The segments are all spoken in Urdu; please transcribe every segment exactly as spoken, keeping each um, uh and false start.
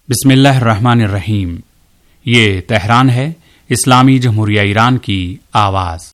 बिस्मिल्लाहिर्रहमानिर्रहीम। ये तेहरान है, इस्लामी जमहूरिया ईरान की आवाज़।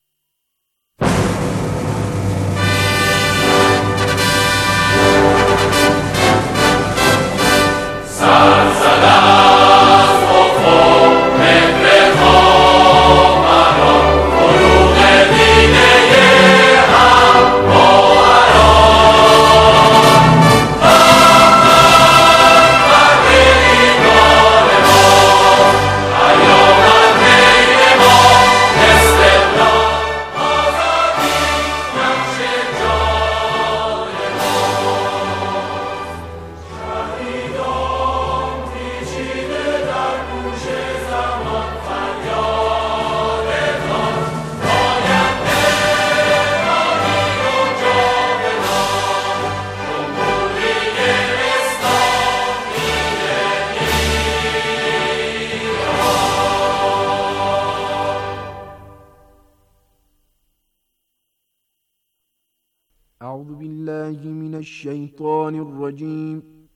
أعوذ بالله من الشيطان الرجيم.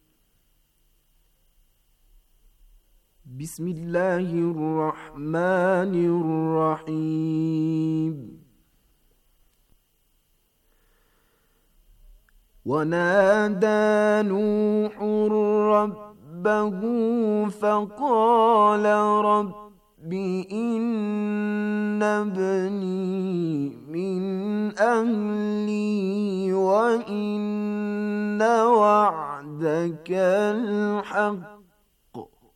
بسم الله الرحمن الرحيم. ونادى نوح ربه فقال رب إن ابني من أهلي وإن وعدك الحق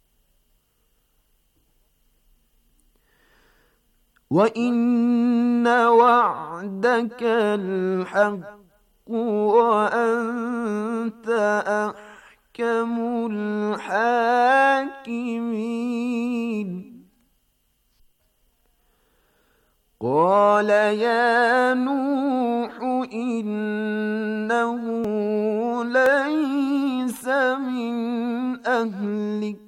وإن وعدك الحق وأنت أحكم الحاكمين. قال يا نوح إنه ليس من أهلك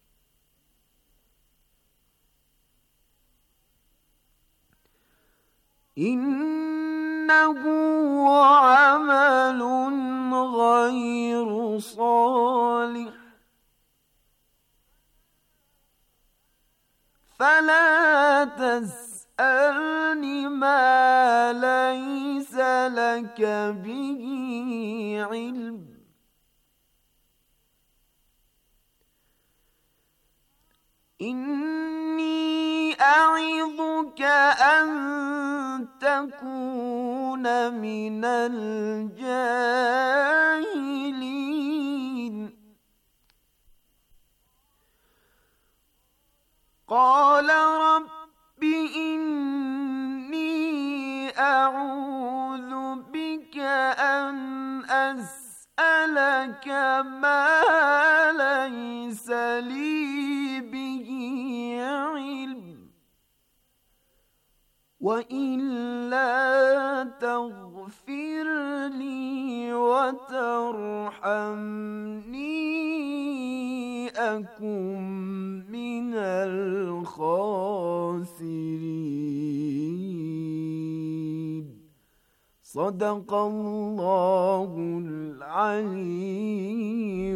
إنه عمل غير صالح فلا تسألني ما ليس لك به علم إني أعظك أن تكون من الجاهلين. قال رب إني أعوذ بك أن أسألك ما ليس لي به علم وإلا تغفر لي وترحمني أكن من الخاسرين. صدق الله العلي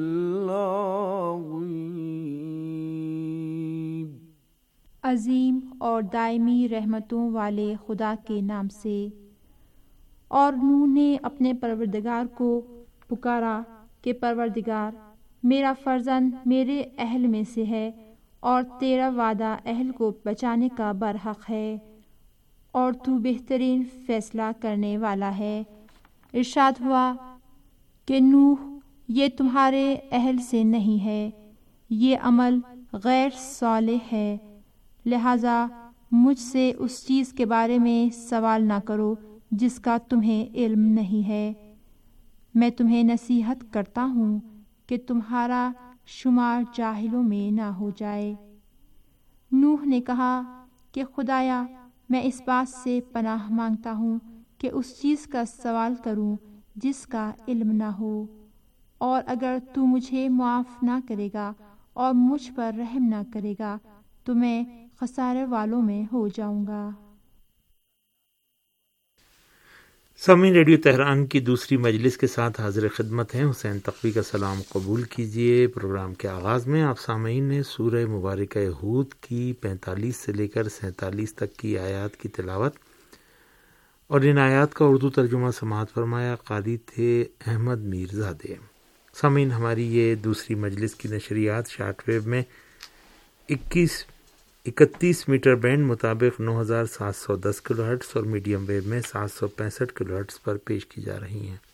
العظيم। अजीम और दायमी रहमतों वाले खुदा के नाम से। और नूह ने अपने परवरदिगार को पुकारा कि परवरदिगार, मेरा फर्जंद मेरे अहल में से है और तेरा वादा अहल को बचाने का बरहक है और तू बेहतरीन फैसला करने वाला है। इरशाद हुआ कि नूह, ये तुम्हारे अहल से नहीं है, ये अमल गैर सालेह है, लिहाजा मुझसे उस चीज़ के बारे में सवाल ना करो जिसका तुम्हें इल्म नहीं है। मैं तुम्हें नसीहत करता हूँ कि तुम्हारा शुमार जाहिलों में ना हो जाए। नूह ने कहा कि खुदाया, मैं इस बात से पनाह मांगता हूँ कि उस चीज़ का सवाल करूँ जिसका इल्म ना हो, और अगर तू मुझे मुआफ़ ना करेगा और मुझ पर रहम ना करेगा तो मैं खसारे वालों में हो जाऊंगा। سامعین، ریڈیو تہران کی دوسری مجلس کے ساتھ حاضر خدمت ہیں حسین تقوی کا سلام قبول کیجیے۔ پروگرام کے آغاز میں آپ سامعین نے سورہ مبارکہ ہود کی پینتالیس سے لے کر سینتالیس تک کی آیات کی تلاوت اور ان آیات کا اردو ترجمہ سماعت فرمایا۔ قاری تھے احمد میرزادے۔ سامعین، ہماری یہ دوسری مجلس کی نشریات شارٹ ویو میں اکیس اکتیس میٹر بینڈ مطابق نو ہزار سات سو دس کلو ہرٹز اور میڈیم ویو میں سات سو پینسٹھ کلو ہرٹز پر پیش کی جا رہی ہیں۔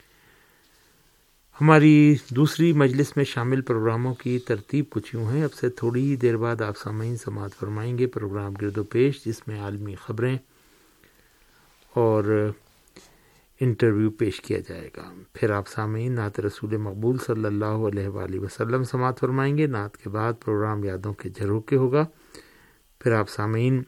ہماری دوسری مجلس میں شامل پروگراموں کی ترتیب کچھ یوں ہے۔ اب سے تھوڑی ہی دیر بعد آپ سامعین سماعت فرمائیں گے پروگرام گرد و پیش، جس میں عالمی خبریں اور انٹرویو پیش کیا جائے گا۔ پھر آپ سامعین نعت رسول مقبول صلی اللہ علیہ وآلہ وسلم سماعت فرمائیں گے۔ نعت کے بعد پروگرام یادوں کے جھروکے ہوگا۔ پھر آپ سامعین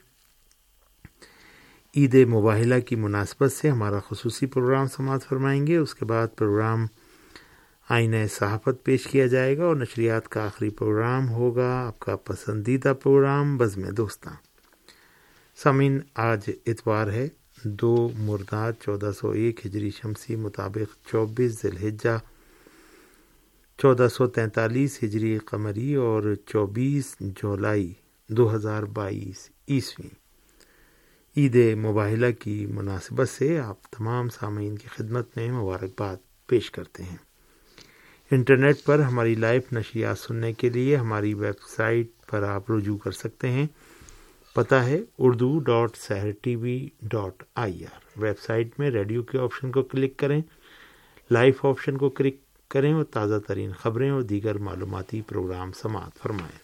عید مباہلہ کی مناسبت سے ہمارا خصوصی پروگرام سماعت فرمائیں گے۔ اس کے بعد پروگرام آئینہ صحافت پیش کیا جائے گا اور نشریات کا آخری پروگرام ہوگا آپ کا پسندیدہ پروگرام بزم دوستاں۔ سامعین، آج اتوار ہے، دو مرداد چودہ سو ایک ہجری شمسی مطابق چوبیس ذی الحجہ چودہ سو تینتالیس ہجری قمری اور چوبیس جولائی دو ہزار بائیس عیسوی۔ عید مباہلہ کی مناسبت سے آپ تمام سامعین کی خدمت میں مبارکباد پیش کرتے ہیں۔ انٹرنیٹ پر ہماری لائیو نشریات سننے کے لیے ہماری ویب سائٹ پر آپ رجوع کر سکتے ہیں۔ پتہ ہے Urdu dot Sahar T V dot I R. Website میں ریڈیو کے آپشن کو کلک کریں، لائیو آپشن کو کلک کریں اور تازہ ترین خبریں اور دیگر معلوماتی پروگرام سماعت فرمائیں۔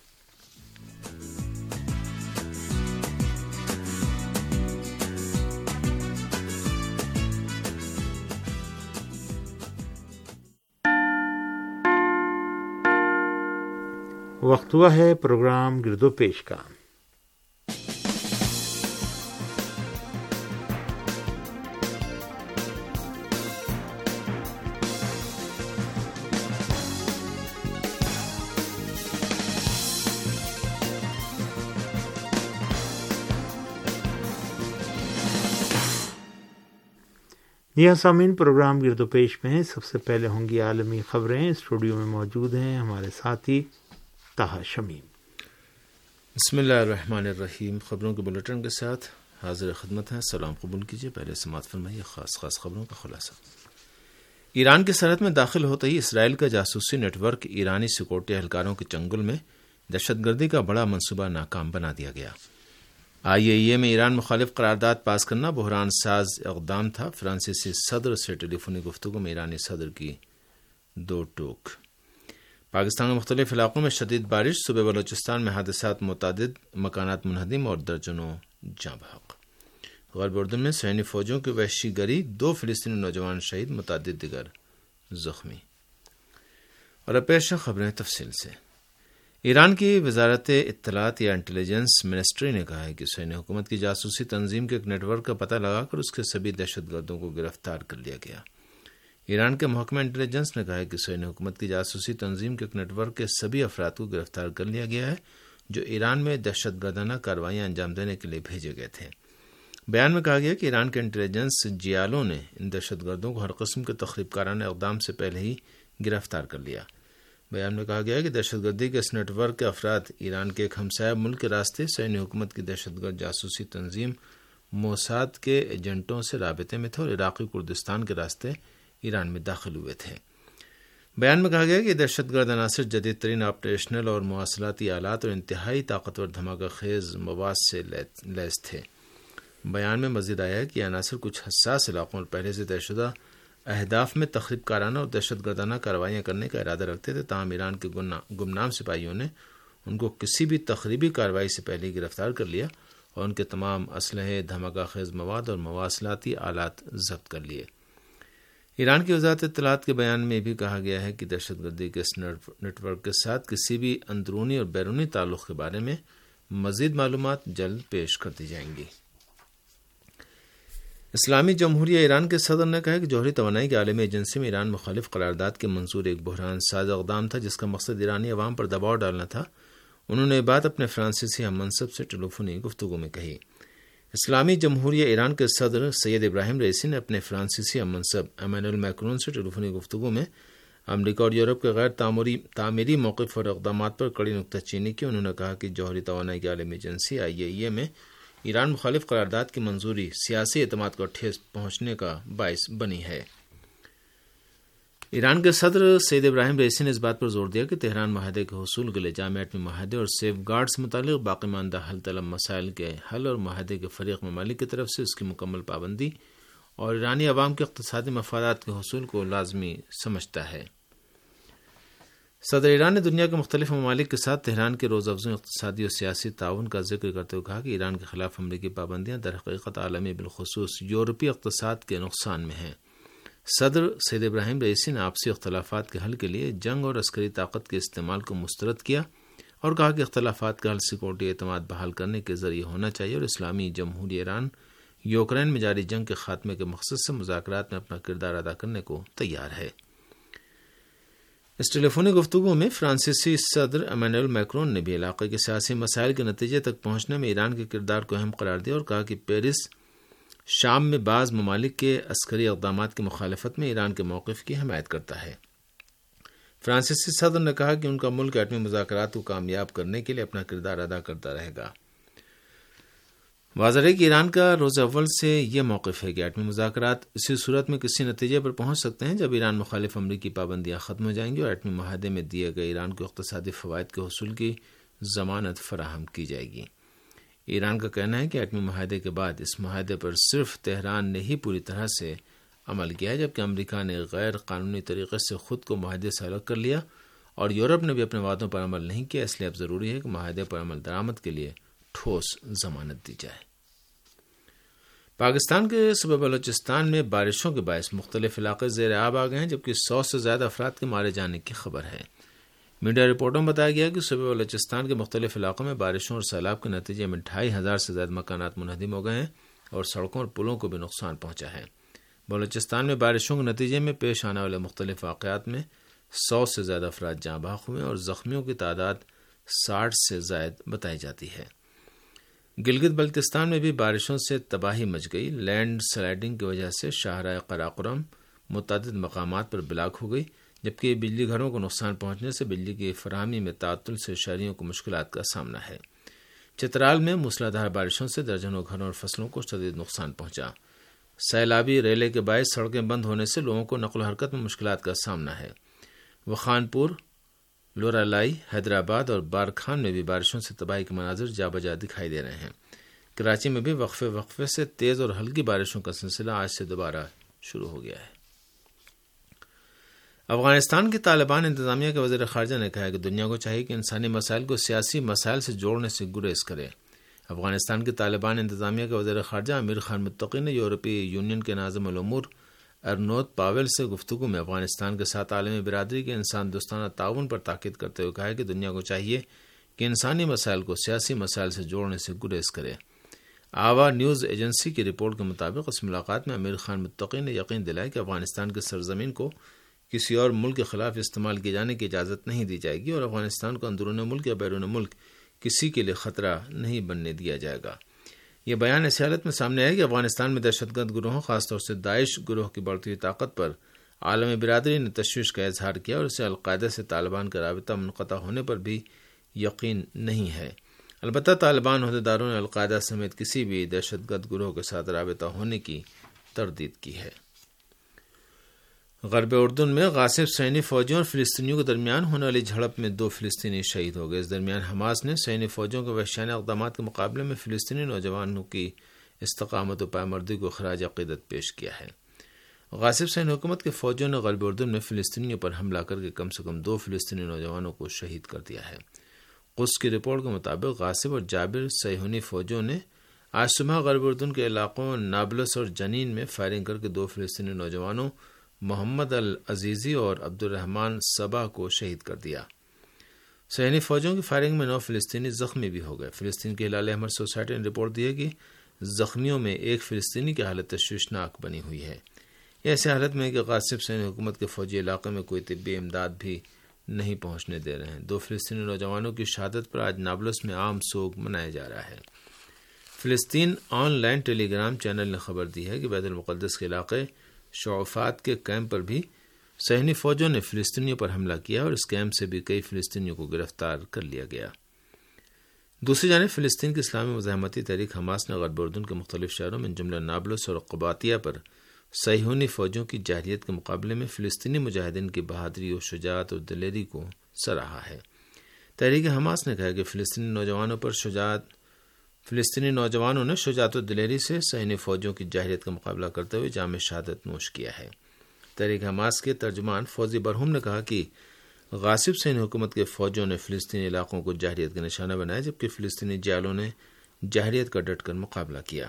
وقت ہوا ہے پروگرام گرد و پیش کا۔ یہ سامعین پروگرام گرد و پیش میں ہیں۔ سب سے پہلے ہوں گی عالمی خبریں۔ اسٹوڈیو میں موجود ہیں ہمارے ساتھی طاہر شمیم۔ بسم اللہ الرحمن الرحیم۔ خبروں کے بلیٹن کے ساتھ حاضر خدمت ہیں، سلام قبول کیجیے۔ پہلے سماعت فرمائیے خاص خاص خبروں کا خلاصہ۔ ایران کی سرحد میں داخل ہوتے ہی اسرائیل کا جاسوسی نیٹ ورک ایرانی سیکورٹی اہلکاروں کے چنگل میں دہشت گردی کا بڑا منصوبہ ناکام بنا دیا گیا۔ آئی اے ای اے میں ایران مخالف قرارداد پاس کرنا بحران ساز اقدام تھا۔ فرانسیسی صدر سے ٹیلی فونی گفتگو میں ایرانی صدر کی دو ٹوک۔ پاکستان کے مختلف علاقوں میں شدید بارش، صوبے بلوچستان میں حادثات متعدد، مکانات منہدم اور درجنوں جاں بحق۔ غرب اردن میں صہیونی فوجوں کی وحشی گری، دو فلسطینی نوجوان شہید، متعدد دیگر زخمی۔ اور اب پیش ہیں خبریں تفصیل سے۔ ایران کی وزارت اطلاعات یا انٹیلیجنس منسٹری نے کہا ہے کہ صہیونی حکومت کی جاسوسی تنظیم کے ایک نیٹ ورک کا پتہ لگا کر اس کے سبھی دہشت گردوں کو گرفتار کر لیا گیا۔ ایران کے محکمہ انٹیلیجنس نے کہا ہے کہ صہیونی حکومت کی جاسوسی تنظیم کے ایک نیٹ ورک کے سبھی افراد کو گرفتار کر لیا گیا ہے جو ایران میں دہشت گردانہ کارروائیاں انجام دینے کے لیے بھیجے گئے تھے۔ بیان میں کہا گیا کہ ایران کے انٹیلیجنس جیالوں نے ان دہشت گردوں کو ہر قسم کے تخریب کارانہ اقدام سے پہلے ہی گرفتار کر لیا۔ بیان میں کہا گیا کہ دہشت گردی کے اس نیٹ ورک کے افراد ایران کے ایک ہمسایہ ملک کے راستے صہیونی حکومت کی دہشت گرد جاسوسی تنظیم موساد کے ایجنٹوں سے رابطے میں تھے اور عراقی کردستان کے راستے ایران میں داخل ہوئے تھے۔ بیان میں کہا گیا کہ دہشت گرد عناصر جدید ترین آپریشنل اور مواصلاتی آلات اور انتہائی طاقتور دھماکہ خیز مواد سے لیس تھے۔ بیان میں مزید آیا ہے کہ یہ عناصر کچھ حساس علاقوں اور پہلے سے طے شدہ اہداف میں تخریب کارانہ اور دہشت گردانہ کارروائیاں کرنے کا ارادہ رکھتے تھے، تاہم ایران کے گمنام سپاہیوں نے ان کو کسی بھی تخریبی کارروائی سے پہلے گرفتار کر لیا اور ان کے تمام اسلحے، دھماکہ خیز مواد اور مواصلاتی آلات ضبط کر لیے۔ ایران کی وزارت اطلاعات کے بیان میں بھی کہا گیا ہے کہ دہشت گردی کے اس نیٹ ورک کے ساتھ کسی بھی اندرونی اور بیرونی تعلق کے بارے میں مزید معلومات جلد پیش کر دی جائیں گی۔ اسلامی جمہوریہ ایران کے صدر نے کہا کہ جوہری توانائی کی عالمی ایجنسی میں ایران مخالف قرارداد کے منظور ایک بحران ساز اقدام تھا جس کا مقصد ایرانی عوام پر دباؤ ڈالنا تھا۔ انہوں نے یہ بات اپنے فرانسیسی ہم منصب سے ٹیلی فونی گفتگو میں کہی۔ اسلامی جمہوریہ ایران کے صدر سید ابراہیم رئیسی نے اپنے فرانسیسی ہم منصب ایمانوئل میکرون سے ٹیلیفونی گفتگو میں امریکہ اور یورپ کے غیر تعمیری تعمیری موقف اور اقدامات پر کڑی نکتہ چینی کی۔ انہوں نے کہا کہ جوہری توانائی کی عالمی ایجنسی آئی اے ای اے میں ایران مخالف قرارداد کی منظوری سیاسی اعتماد کو ٹھیس پہنچنے کا باعث بنی ہے۔ ایران کے صدر سید ابراہیم رئیسی نے اس بات پر زور دیا کہ تہران معاہدے کے حصول کے لیے جامع ایٹمی معاہدے اور سیف گارڈ سے متعلق باقی ماندہ حل طلب مسائل کے حل اور معاہدے کے فریق ممالک کی طرف سے اس کی مکمل پابندی اور ایرانی عوام کے اقتصادی مفادات کے حصول کو لازمی سمجھتا ہے۔ صدر ایران نے دنیا کے مختلف ممالک کے ساتھ تہران کے روز افزوں اقتصادی اور سیاسی تعاون کا ذکر کرتے ہوئے کہا کہ ایران کے خلاف امریکی پابندیاں در حقیقت عالمی بالخصوص یورپی اقتصاد کے نقصان میں ہیں۔ صدر سید ابراہیم رئیسی نے آپسی اختلافات کے حل کے لیے جنگ اور عسکری طاقت کے استعمال کو مسترد کیا اور کہا کہ اختلافات کا حل سیکورٹی اعتماد بحال کرنے کے ذریعے ہونا چاہیے اور اسلامی جمہوریہ ایران یوکرین میں جاری جنگ کے خاتمے کے مقصد سے مذاکرات میں اپنا کردار ادا کرنے کو تیار ہے۔ اس ٹیلیفونی گفتگو میں فرانسیسی صدر ایمانوئل میکرون نے بھی علاقے کے سیاسی مسائل کے نتیجے تک پہنچنے میں ایران کے کردار کو اہم قرار دیا اور کہا کہ پیرس شام میں بعض ممالک کے عسکری اقدامات کی مخالفت میں ایران کے موقف کی حمایت کرتا ہے۔ فرانسیسی صدر نے کہا کہ ان کا ملک ایٹمی مذاکرات کو کامیاب کرنے کے لیے اپنا کردار ادا کرتا رہے گا۔ واضح ہے کہ ایران کا روز اول سے یہ موقف ہے کہ ایٹمی مذاکرات اسی صورت میں کسی نتیجے پر پہنچ سکتے ہیں جب ایران مخالف امریکی پابندیاں ختم ہو جائیں گی اور ایٹمی معاہدے میں دیے گئے ایران کو اقتصادی فوائد کے حصول کی ضمانت فراہم کی جائے گی۔ ایران کا کہنا ہے کہ ایٹمی معاہدے کے بعد اس معاہدے پر صرف تہران نے ہی پوری طرح سے عمل کیا ہے، جبکہ امریکہ نے غیر قانونی طریقے سے خود کو معاہدے سے الگ کر لیا اور یورپ نے بھی اپنے وعدوں پر عمل نہیں کیا۔ اس لیے اب ضروری ہے کہ معاہدے پر عمل درآمد کے لیے ٹھوس ضمانت دی جائے۔ پاکستان کے صوبہ بلوچستان میں بارشوں کے باعث مختلف علاقے زیر آب آ گئے ہیں، جبکہ سو سے زیادہ افراد کے مارے جانے کی خبر ہے۔ میڈیا رپورٹوں میں بتایا گیا کہ صوبہ بلوچستان کے مختلف علاقوں میں بارشوں اور سیلاب کے نتیجے میں ڈھائی ہزار سے زیادہ مکانات منہدم ہو گئے ہیں اور سڑکوں اور پلوں کو بھی نقصان پہنچا ہے۔ بلوچستان میں بارشوں کے نتیجے میں پیش آنے والے مختلف واقعات میں سو سے زیادہ افراد جاں بحق ہوئے اور زخمیوں کی تعداد ساٹھ سے زائد بتائی جاتی ہے۔ گلگت بلتستان میں بھی بارشوں سے تباہی مچ گئی۔ لینڈ سلائڈنگ کی وجہ سے شاہراہ قراقرم متعدد مقامات پر بلاک ہو گئی، جبکہ بجلی گھروں کو نقصان پہنچنے سے بجلی کی فراہمی میں تعطل سے شہریوں کو مشکلات کا سامنا ہے۔ چترال میں موسلادھار بارشوں سے درجنوں گھروں اور فصلوں کو شدید نقصان پہنچا۔ سیلابی ریلے کے باعث سڑکیں بند ہونے سے لوگوں کو نقل و حرکت میں مشکلات کا سامنا ہے۔ وخان پور، لورالائی، حیدرآباد اور بارکھان میں بھی بارشوں سے تباہی کے مناظر جا بجا دکھائی دے رہے ہیں۔ کراچی میں بھی وقفے وقفے سے تیز اور ہلکی بارشوں کا سلسلہ آج سے دوبارہ شروع ہو گیا ہے۔ افغانستان کے طالبان انتظامیہ کے وزیر خارجہ نے کہا ہے کہ دنیا کو چاہیے کہ انسانی مسائل کو سیاسی مسائل سے جوڑنے سے گریز کرے۔ افغانستان کے طالبان انتظامیہ کے وزیر خارجہ امیر خان متقی نے یورپی یونین کے ناظم الامور ارنوت پاویل سے گفتگو میں افغانستان کے ساتھ عالمی برادری کے انسان دوستانہ تعاون پر تاکید کرتے ہوئے کہا ہے کہ دنیا کو چاہیے کہ انسانی مسائل کو سیاسی مسائل سے جوڑنے سے گریز کرے۔ آوا نیوز ایجنسی کی رپورٹ کے مطابق اس ملاقات میں امیر خان متقی نے یقین دلایا کہ افغانستان کے سرزمین کو کسی اور ملک کے خلاف استعمال کیے جانے کی اجازت نہیں دی جائے گی اور افغانستان کو اندرون ملک یا بیرون ملک کسی کے لیے خطرہ نہیں بننے دیا جائے گا۔ یہ بیان ایسی حالت میں سامنے آیا کہ افغانستان میں دہشت گرد گروہوں خاص طور سے داعش گروہ کی بڑھتی ہوئی طاقت پر عالمی برادری نے تشویش کا اظہار کیا اور اسے القاعدہ سے طالبان کا رابطہ منقطع ہونے پر بھی یقین نہیں ہے۔ البتہ طالبان عہدیداروں نے القاعدہ سمیت کسی بھی دہشت گرد گروہ کے ساتھ رابطہ ہونے کی تردید کی ہے۔ غرب اردن میں غاصب صہیونی فوجیوں اور فلسطینیوں کے درمیان ہونے والی جھڑپ میں دو فلسطینی شہید ہو گئے۔ اس درمیان حماس نے صہیونی فوجیوں کے وحشیانہ اقدامات کے مقابلے میں فلسطینی نوجوانوں کی استقامت و پائمردی کو خراج عقیدت پیش کیا ہے۔ غاصب صہیونی حکومت کے فوجیوں نے غرب اردن میں فلسطینیوں پر حملہ کر کے کم سے کم دو فلسطینی نوجوانوں کو شہید کر دیا ہے۔ قدس کی رپورٹ کے مطابق غاصب اور جابر صہیونی فوجیوں نے آج صبح غرب اردن کے علاقوں نابلس اور جنین میں فائرنگ کر کے دو فلسطینی نوجوانوں محمد العزیزی اور عبد الرحمان صبا کو شہید کر دیا۔ صہیونی فوجوں کی فائرنگ میں نو فلسطینی زخمی بھی ہو گئے۔ فلسطین کی ہلال احمر سوسائٹی نے رپورٹ دی ہے کہ زخمیوں میں ایک فلسطینی کی حالت تشویشناک بنی ہوئی ہے۔ یہ ایسی حالت میں ہے کہ غاصب صہیونی حکومت کے فوجی علاقے میں کوئی طبی امداد بھی نہیں پہنچنے دے رہے ہیں۔ دو فلسطینی نوجوانوں کی شہادت پر آج نابلس میں عام سوگ منایا جا رہا ہے۔ فلسطین online telegram channel نے خبر دی ہے کہ بیت المقدس کے علاقے شعفات کے کیمپ پر بھی صہیونی فوجوں نے فلسطینیوں پر حملہ کیا اور اس کیمپ سے بھی کئی فلسطینیوں کو گرفتار کر لیا گیا۔ دوسری جانب فلسطین کی اسلامی مزاحمتی تحریک حماس نے غرب اردن کے مختلف شہروں میں جملہ نابلس اور قباطیہ پر صہیونی فوجوں کی جارحیت کے مقابلے میں فلسطینی مجاہدین کی بہادری و شجاعت اور دلیری کو سراہا ہے۔ تحریک حماس نے کہا کہ فلسطینی نوجوانوں پر شجاعت فلسطینی نوجوانوں نے شجاعت و دلیری سے صہیونی فوجوں کی جارحیت کا مقابلہ کرتے ہوئے جام شہادت نوش کیا ہے۔ تحریک حماس کے ترجمان فوزی برہم نے کہا کہ غاصب صہیونی حکومت کے فوجوں نے فلسطینی علاقوں کو جارحیت کا نشانہ بنایا، جبکہ فلسطینی جالوں نے جارحیت کا ڈٹ کر مقابلہ کیا۔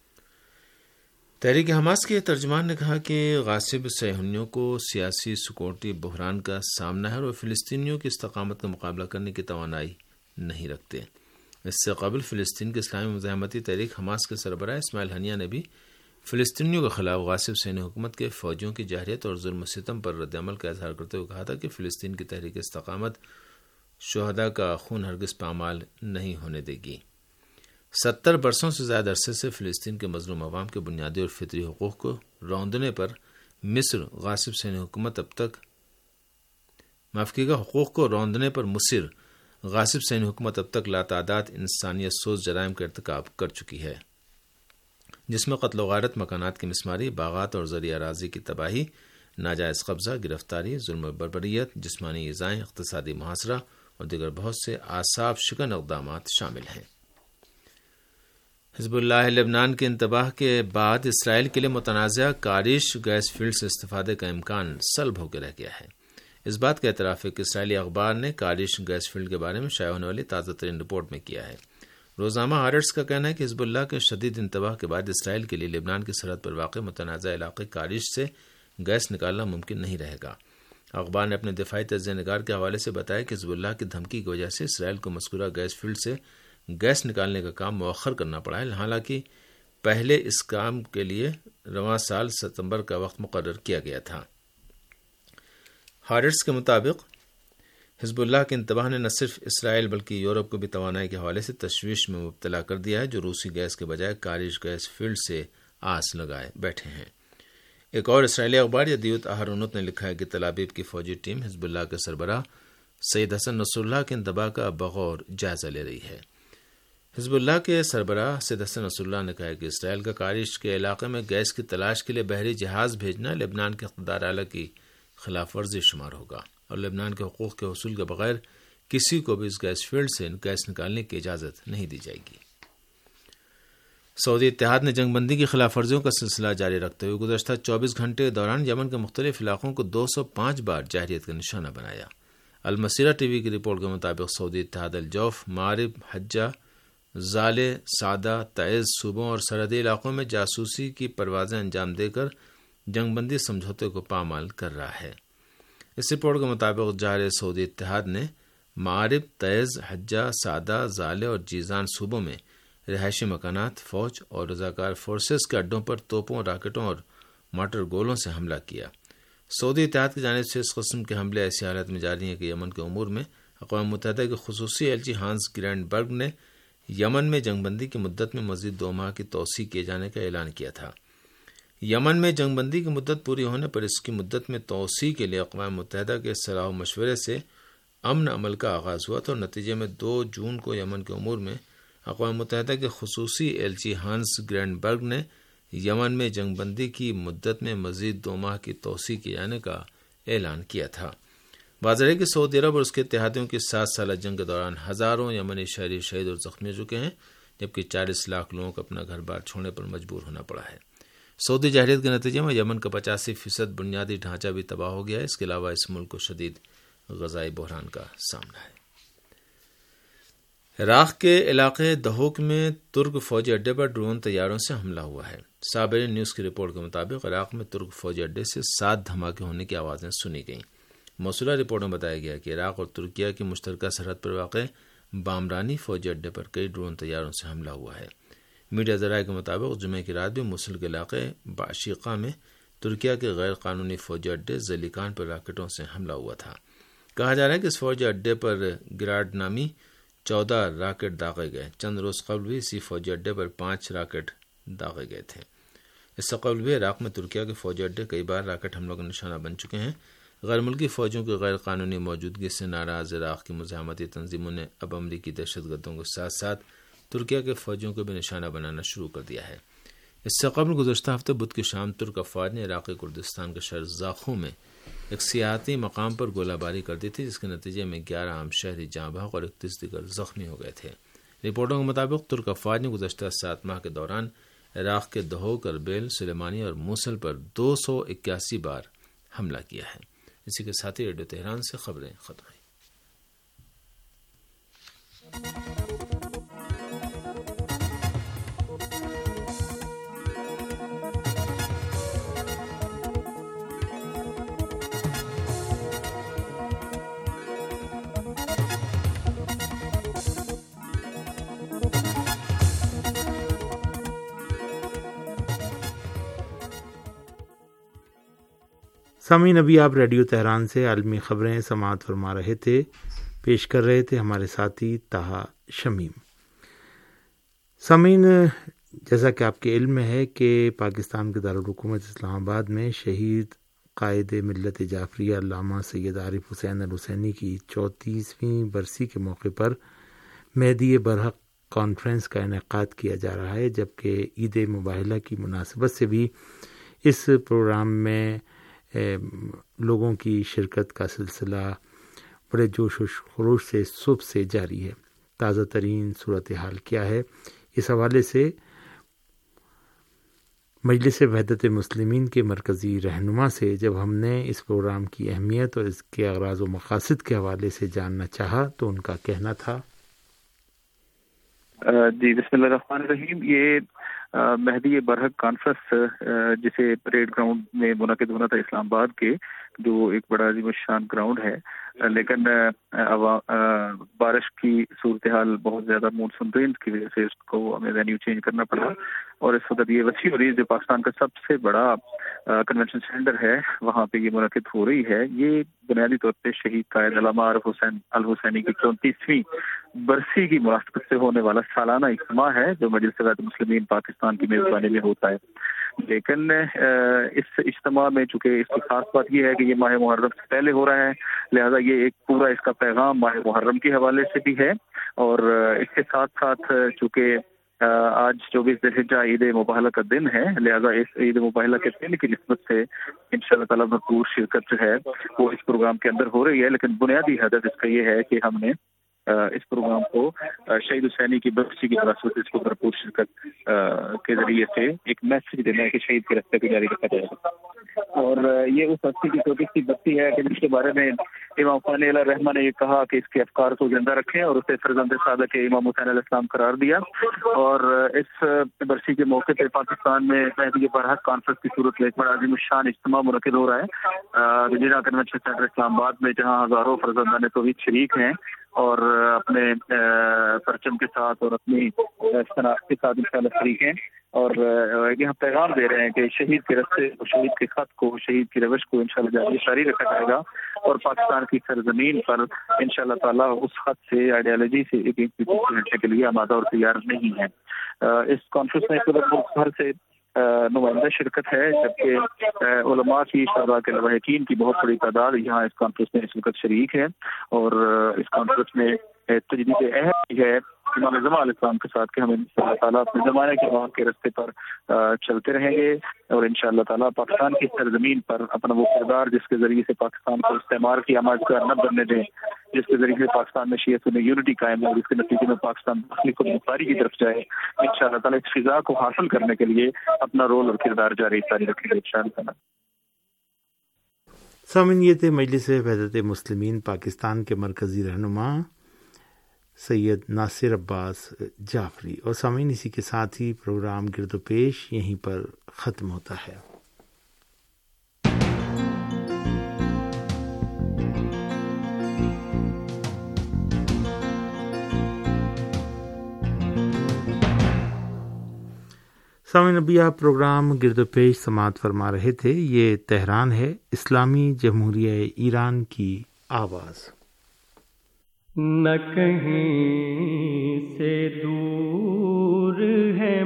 تحریک حماس کے ترجمان نے کہا کہ غاصب صہیونیوں کو سیاسی سکیورٹی بحران کا سامنا ہے اور فلسطینیوں کی استقامت کا مقابلہ کرنے کی توانائی نہیں رکھتے۔ اس سے قبل فلسطین کے اسلامی مزاحمتی تحریک حماس کے سربراہ اسماعیل ہنیہ نے بھی فلسطینیوں کے خلاف غاصب صہیونی حکومت کے فوجیوں کی جارحیت اور ظلم و ستم پر رد عمل کا اظہار کرتے ہوئے کہا تھا کہ فلسطین کی تحریک استقامت شہداء کا خون ہرگز پامال نہیں ہونے دے گی۔ ستر برسوں سے زیادہ عرصے سے فلسطین کے مظلوم عوام کے بنیادی اور فطری حقوق کو روندنے پر مصر غاصب صہیونی حکومت اب تک معاف کیے گا حقوق کو روندنے پر مصر غاصب صہیونی حکومت اب تک لاتعداد انسانیت سوز جرائم کا ارتکاب کر چکی ہے، جس میں قتل و غارت، مکانات کی مسماری، باغات اور زرعی اراضی کی تباہی، ناجائز قبضہ، گرفتاری، ظلم و بربریت، جسمانی ایذائیں، اقتصادی محاصرہ اور دیگر بہت سے اعصاب شکن اقدامات شامل ہیں۔ حزب اللہ لبنان کے انتباہ کے بعد اسرائیل کے لیے متنازع کارش گیس فیلڈ سے استفادے کا امکان سلب ہو کے رہ گیا ہے۔ اس بات کا اعتراف ہے کہ اسرائیلی اخبار نے کارش گیس فیلڈ کے بارے میں شائع ہونے والی تازہ ترین رپورٹ میں کیا ہے۔ روزنامہ ہارٹس کا کہنا ہے کہ حزب اللہ کے شدید انتباہ کے بعد اسرائیل کے لیے لبنان کی سرحد پر واقع متنازع علاقے کارش سے گیس نکالنا ممکن نہیں رہے گا۔ اخبار نے اپنے دفاعی تجزیہ نگار کے حوالے سے بتایا کہ حزب اللہ کی دھمکی کی وجہ سے اسرائیل کو مذکورہ گیس فیلڈ سے گیس نکالنے کا کام مؤخر کرنا پڑا ہے، حالانکہ پہلے اس کام کے لیے رواں سال ستمبر کا وقت مقرر کیا گیا تھا۔ ہارٹس کے مطابق حزب اللہ کے انتباہ نے نہ صرف اسرائیل بلکہ یورپ کو بھی توانائی کے حوالے سے تشویش میں مبتلا کر دیا ہے، جو روسی گیس کے بجائے کارش گیس فیلڈ سے آس لگائے بیٹھے ہیں۔ ایک اور اسرائیلی اخبار یدیوت اہرونوت نے لکھا ہے کہ تل ابیب کی فوجی ٹیم حزب اللہ کے سربراہ سید حسن نصر اللہ کے انتباہ کا بغور جائزہ لے رہی ہے۔ حزب اللہ کے سربراہ سید حسن نصر اللہ نے کہا کہ اسرائیل کا کارش کے علاقے میں گیس کی تلاش کے لیے بحری جہاز بھیجنا لبنان کے اقتدار اعلیٰ کی خلاف ورزی شمار ہوگا اور لبنان کے حقوق کے حصول کے بغیر کسی کو بھی اس گیس فیلڈ سے گیس نکالنے کی اجازت نہیں دی جائے گی۔ سعودی اتحاد نے جنگ بندی کی خلاف ورزیوں کا سلسلہ جاری رکھتے ہوئے گزشتہ چوبیس گھنٹے کے دوران یمن کے مختلف علاقوں کو دو سو پانچ بار جارحیت کا نشانہ بنایا۔ المسیرہ ٹی وی کی رپورٹ کے مطابق سعودی اتحاد الجوف، مارب، حجہ، زالے، سعدہ، تعز صوبوں اور سرحدی علاقوں میں جاسوسی کی پروازیں انجام دے کر جنگ بندی سمجھوتے کو پامال کر رہا ہے۔ اس رپورٹ کے مطابق جارح سعودی اتحاد نے معارب، تعز، حجہ، سعدہ، زالے اور جیزان صوبوں میں رہائشی مکانات، فوج اور رضاکار فورسز کے اڈوں پر توپوں، راکٹوں اور مارٹر گولوں سے حملہ کیا۔ سعودی اتحاد کی جانب سے اس قسم کے حملے ایسی حالت میں جاری ہیں کہ یمن کے امور میں اقوام متحدہ کے خصوصی ایلچی ہانس گرینڈ برگ نے یمن میں جنگ بندی کی مدت میں مزید دو ماہ کی توسیع کیے جانے کا اعلان کیا تھا۔ یمن میں جنگ بندی کی مدت پوری ہونے پر اس کی مدت میں توسیع کے لیے اقوام متحدہ کے صلاح و مشورے سے امن عمل کا آغاز ہوا تھا اور نتیجے میں دو جون کو یمن کے امور میں اقوام متحدہ کے خصوصی ایلچی ہانس گرینڈ برگ نے یمن میں جنگ بندی کی مدت میں مزید دو ماہ کی توسیع کیے جانے کا اعلان کیا تھا۔ واضح ہے کہ سعودی عرب اور اس کے اتحادیوں کی سات سالہ جنگ کے دوران ہزاروں یمنی شہری شہید اور زخمی ہو چکے ہیں، جبکہ چالیس لاکھ لوگوں کو اپنا گھر بار چھوڑنے پر مجبور ہونا پڑا ہے۔ سعودی جارحیت کے نتیجے میں یمن کا پچاسی فیصد بنیادی ڈھانچہ بھی تباہ ہو گیا ہے۔ اس کے علاوہ اس ملک کو شدید غذائی بحران کا سامنا ہے۔ عراق کے علاقے دہوک میں ترک فوجی اڈے پر ڈرون طیاروں سے حملہ ہوا ہے۔ صابرین نیوز کی رپورٹ کے مطابق عراق میں ترک فوجی اڈے سے سات دھماکے ہونے کی آوازیں سنی گئیں۔ موصولہ رپورٹ میں بتایا گیا کہ عراق اور ترکیہ کی مشترکہ سرحد پر واقع بامرانی فوجی اڈے پر کئی ڈرون طیاروں سے حملہ ہوا ہے۔ میڈیا ذرائع کے مطابق جمعے کی رات بھی موصل کے علاقے باشیقہ میں ترکیہ کے غیر قانونی فوجی اڈے زلیکان پر راکٹوں سے حملہ ہوا تھا۔ کہا جا رہا ہے کہ اس فوجی اڈے پر گراڈ نامی چودہ راکٹ داغے گئے۔ چند روز قبل بھی اسی فوجی اڈے پر پانچ راکٹ داغے گئے تھے۔ اس سے قبل بھی عراق میں ترکیہ کے فوجی اڈے کئی بار راکٹ حملوں کا نشانہ بن چکے ہیں۔ غیر ملکی فوجوں کی غیر قانونی موجودگی سے ناراض عراق کی مزاحمتی تنظیموں نے اب امریکی دہشت گردوں کے ساتھ ساتھ ترکیہ کے فوجیوں کو بھی نشانہ بنانا شروع کر دیا ہے۔ اس سے قبل گزشتہ ہفتے بدھ کی شام ترک افواج نے عراقی کردستان کے شہر زاخو میں ایک سیاحتی مقام پر گولہ باری کر دی تھی، جس کے نتیجے میں گیارہ عام شہری جاں بحق اور اکتیس دیگر زخمی ہو گئے تھے۔ رپورٹوں کے مطابق ترک افواج نے گزشتہ سات ماہ کے دوران عراق کے دہوک، اربیل، سلیمانی اور موصل پر دو سو اکیاسی بار حملہ کیا ہے۔ اسی کے ساتھ ہی ریڈیو تہران سے خبریں ختم ہوئی۔ سامعین، ابھی آپ ریڈیو تہران سے عالمی خبریں سماعت فرما رہے تھے، پیش کر رہے تھے ہمارے ساتھی طاہا شمیم۔ سامعین، جیسا کہ آپ کے علم میں ہے کہ پاکستان کے دارالحکومت اسلام آباد میں شہید قائد ملت جعفریہ علامہ سید عارف حسین الحسینی کی چونتیسویں برسی کے موقع پر مہدی برحق کانفرنس کا انعقاد کیا جا رہا ہے، جبکہ عید مباہلہ کی مناسبت سے بھی اس پروگرام میں لوگوں کی شرکت کا سلسلہ بڑے جوش و خروش سے صبح سے جاری ہے۔ تازہ ترین صورتحال کیا ہے، اس حوالے سے مجلس وحدت مسلمین کے مرکزی رہنما سے جب ہم نے اس پروگرام کی اہمیت اور اس کے اغراض و مقاصد کے حوالے سے جاننا چاہا تو ان کا کہنا تھا، جی بسم اللہ الرحمن الرحیم۔ یہ مہدی برحق کانفرنس جسے پریڈ گراؤنڈ میں منعقد ہونا تھا اسلام آباد کے، جو ایک بڑا عظیم الشان گراؤنڈ ہے، لیکن بارش کی صورتحال بہت زیادہ مونسون رینز کی وجہ سے اس کو ہمیں وینیو چینج کرنا پڑا، اور اس وقت یہ وسیع اور جو پاکستان کا سب سے بڑا کنونشن سینٹر ہے وہاں پہ یہ منعقد ہو رہی ہے۔ یہ بنیادی طور پہ شہید قائد علامہ عارف حسین الحسینی کی چونتیسویں برسی کی مناسبت سے ہونے والا سالانہ اجتماع ہے جو مجلس وحدت مسلمین پاکستان کی میزبانی میں ہوتا ہے۔ لیکن اس اجتماع میں چونکہ اس کی خاص بات یہ ہے کہ یہ ماہ محرم سے پہلے ہو رہا ہے، لہذا یہ ایک پورا اس کا پیغام ماہ محرم کے حوالے سے بھی ہے، اور اس کے ساتھ ساتھ چونکہ آج چوبیس ذی الحجہ عید مباہلہ کا دن ہے، لہذا اس عید مباہلہ کے دن کی نسبت سے انشاءاللہ تعالیٰ بھرپور شرکت جو ہے وہ اس پروگرام کے اندر ہو رہی ہے۔ لیکن بنیادی ہدف اس کا یہ ہے کہ ہم نے اس پروگرام کو شہید حسینی کی برسی کی مناسبت اس کو بھرپور شرکت کے ذریعے سے ایک میسج دینا ہے کہ شہید کے راستے کو جاری رکھا جائے گا، اور یہ اس ہستی کی چھوٹی سی برسی ہے کہ جس کے بارے میں امام خانی علیہ الرحمہ نے یہ کہا کہ اس کے افکار کو زندہ رکھیں اور اسے فرزند صادق امام حسین علیہ السلام قرار دیا، اور اس برسی کے موقع پہ پاکستان میں مہدی برحق کانفرنس کی صورت میں ایک بڑا عظیم الشان اجتماع منعقد ہو رہا ہے وزیرا کنونشن سینٹر اسلام آباد میں، جہاں ہزاروں فرزندان توحید شریک ہیں اور اپنے پرچم کے ساتھ اور اپنی شناخت کے ساتھ انشاءاللہ شریک ہیں، اور یہاں پیغام دے رہے ہیں کہ شہید کے راستے کو، شہید کے خط کو، شہید کی روش کو انشاءاللہ جاری رکھا جائے گا، اور پاکستان کی سرزمین پر انشاءاللہ تعالیٰ اس خط سے، آئیڈیالوجی سے ایک لڑنے کے لیے آمادہ اور تیار نہیں ہے۔ اس کانفرنس میں ملک بھر سے نمائندہ شرکت ہے، جبکہ علماء کی، شہداء کے لواحقین کی بہت بڑی تعداد یہاں اس کانفرنس میں اس وقت شریک ہے، اور اس کانفرنس میں تجدید عہد ہے امام زمان علیہ السلام کے ساتھ کہ ہم انشاءاللہ تعالیٰ اپنے زمانے کے وہاں کے راستے پر چلتے رہیں گے، اور انشاءاللہ تعالیٰ پاکستان کی سرزمین پر اپنا وہ کردار جس کے ذریعے سے پاکستان کو استعمار کی آماجگار نہ بننے دیں، جس کے ذریعے سے پاکستان میں شیعہ سنی یونٹی قائم ہو، جس کے نتیجے میں پاکستان داخلی خود مختاری کی طرف جائے، انشاءاللہ تعالیٰ اس فضا کو حاصل کرنے کے لیے اپنا رول اور کردار جاری جاری رکھیں گے انشاءاللہ تعالیٰ۔ سامعین، یہ تھے مجلس وحدت مسلمین پاکستان کے مرکزی رہنما سید ناصر عباس جعفری، اور سامعین اسی کے ساتھ ہی پروگرام گرد و پیش یہیں پر ختم ہوتا ہے۔ سامعین، ابھی آپ پروگرام گرد و پیش سماعت فرما رہے تھے۔ یہ تہران ہے، اسلامی جمہوریہ ایران کی آواز۔ نہ کہیں سے دور ہے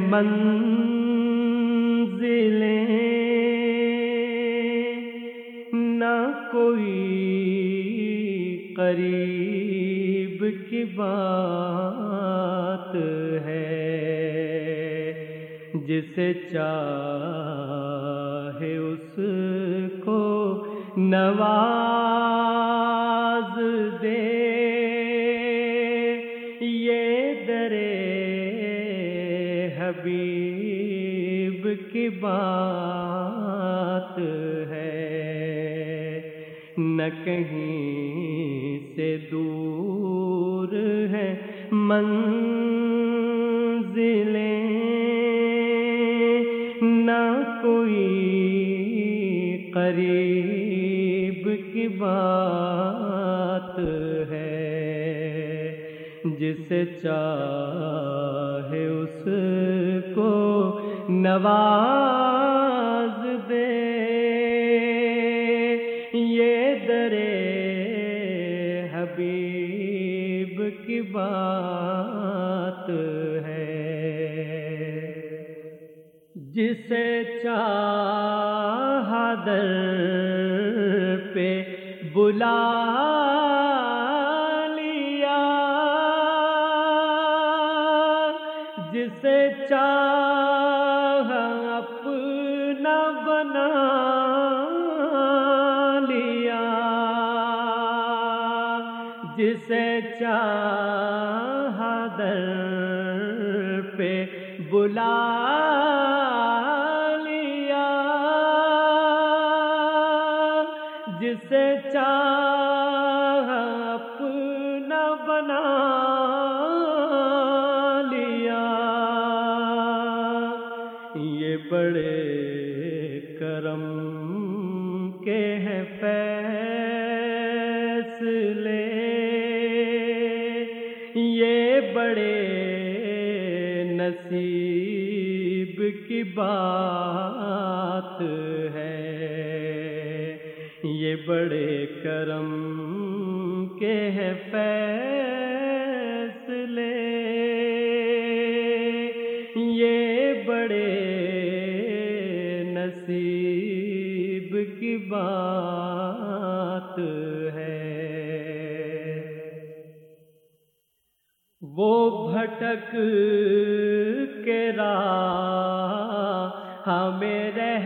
منزلیں، نہ کوئی قریب کی بات ہے، جسے چاہے اس کو نواز دے، یہ درے حبیب کی بات ہے، نہ کہیں سے دور ہے منزلیں، نہ کوئی قریب کی بات ہے، جسے چاہے اس کو نواز دے، یہ درے حبیب کی بات ہے، جسے چاہا در پہ بلا لیا، جسے چاہا اپنا بنا لیا، جسے چاہا در پہ بلا جسے چاہا اپنا بنا لیا، یہ بڑے کرم کے ہیں فیصلے، یہ بڑے نصیب کی بات ہے، یہ بڑے کرم کے ہیں فیصلے، یہ بڑے نصیب کی بات ہے، وہ بھٹک کے راہ ہمیں رہ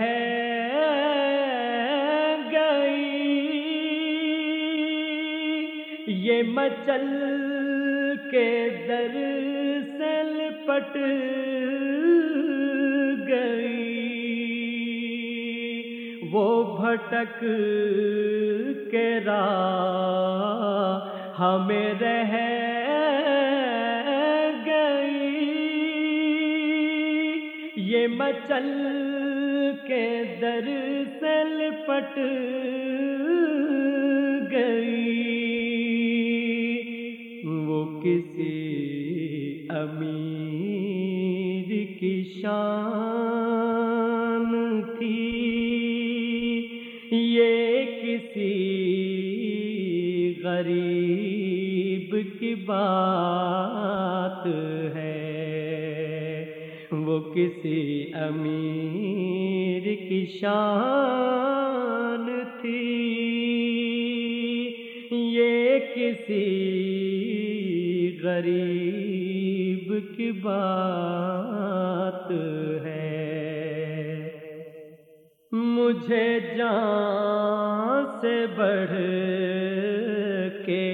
یہ مچل کے در سے لپٹ گئی، وہ بھٹک کے راہ ہمیں رہ گئی، یہ مچل کے در سے لپٹ گئی، کسی امیر کی شان تھی، یہ کسی غریب کی بات ہے، وہ کسی امیر کی شان تھی، یہ کسی غریب کی بات ہے، مجھے جان سے بڑھ کے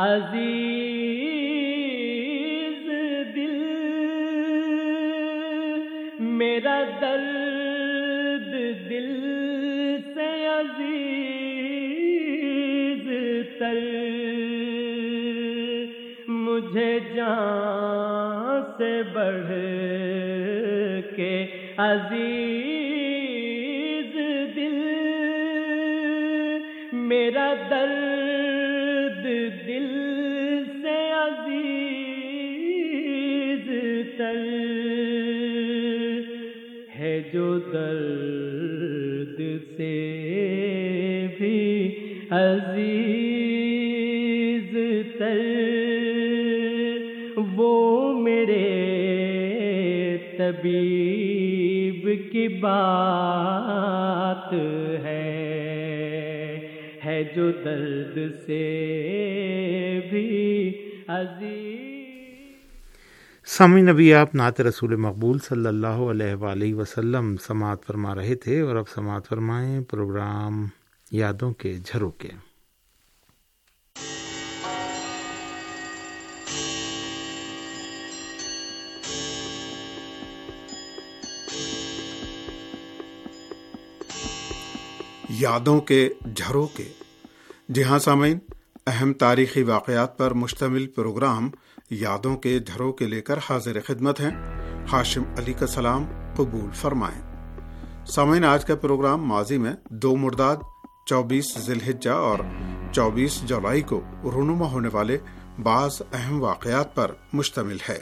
عزیز دل، میرا درد دل سے عزیز تر، مجھے جان سے بڑھ کے عزیز دل، میرا درد دل سے عزیز تر ہے، جو درد سے بھی عزیز تر قریب کی بات ہے ہے جو درد سے بھی عزیز. سامعین، نبی آپ نعت رسول مقبول صلی اللہ علیہ وآلہ وسلم سماعت فرما رہے تھے، اور اب سماعت فرمائیں پروگرام یادوں کے جھروکے. یادوں کے جھروکے. جی ہاں سامعین، اہم تاریخی واقعات پر مشتمل پروگرام یادوں کے جھروکے لے کر حاضر خدمت ہیں. ہاشم علی کا سلام قبول فرمائیں. سامعین، آج کا پروگرام ماضی میں دو مرداد، چوبیس ذی الحجہ اور چوبیس جولائی کو رونما ہونے والے بعض اہم واقعات پر مشتمل ہے.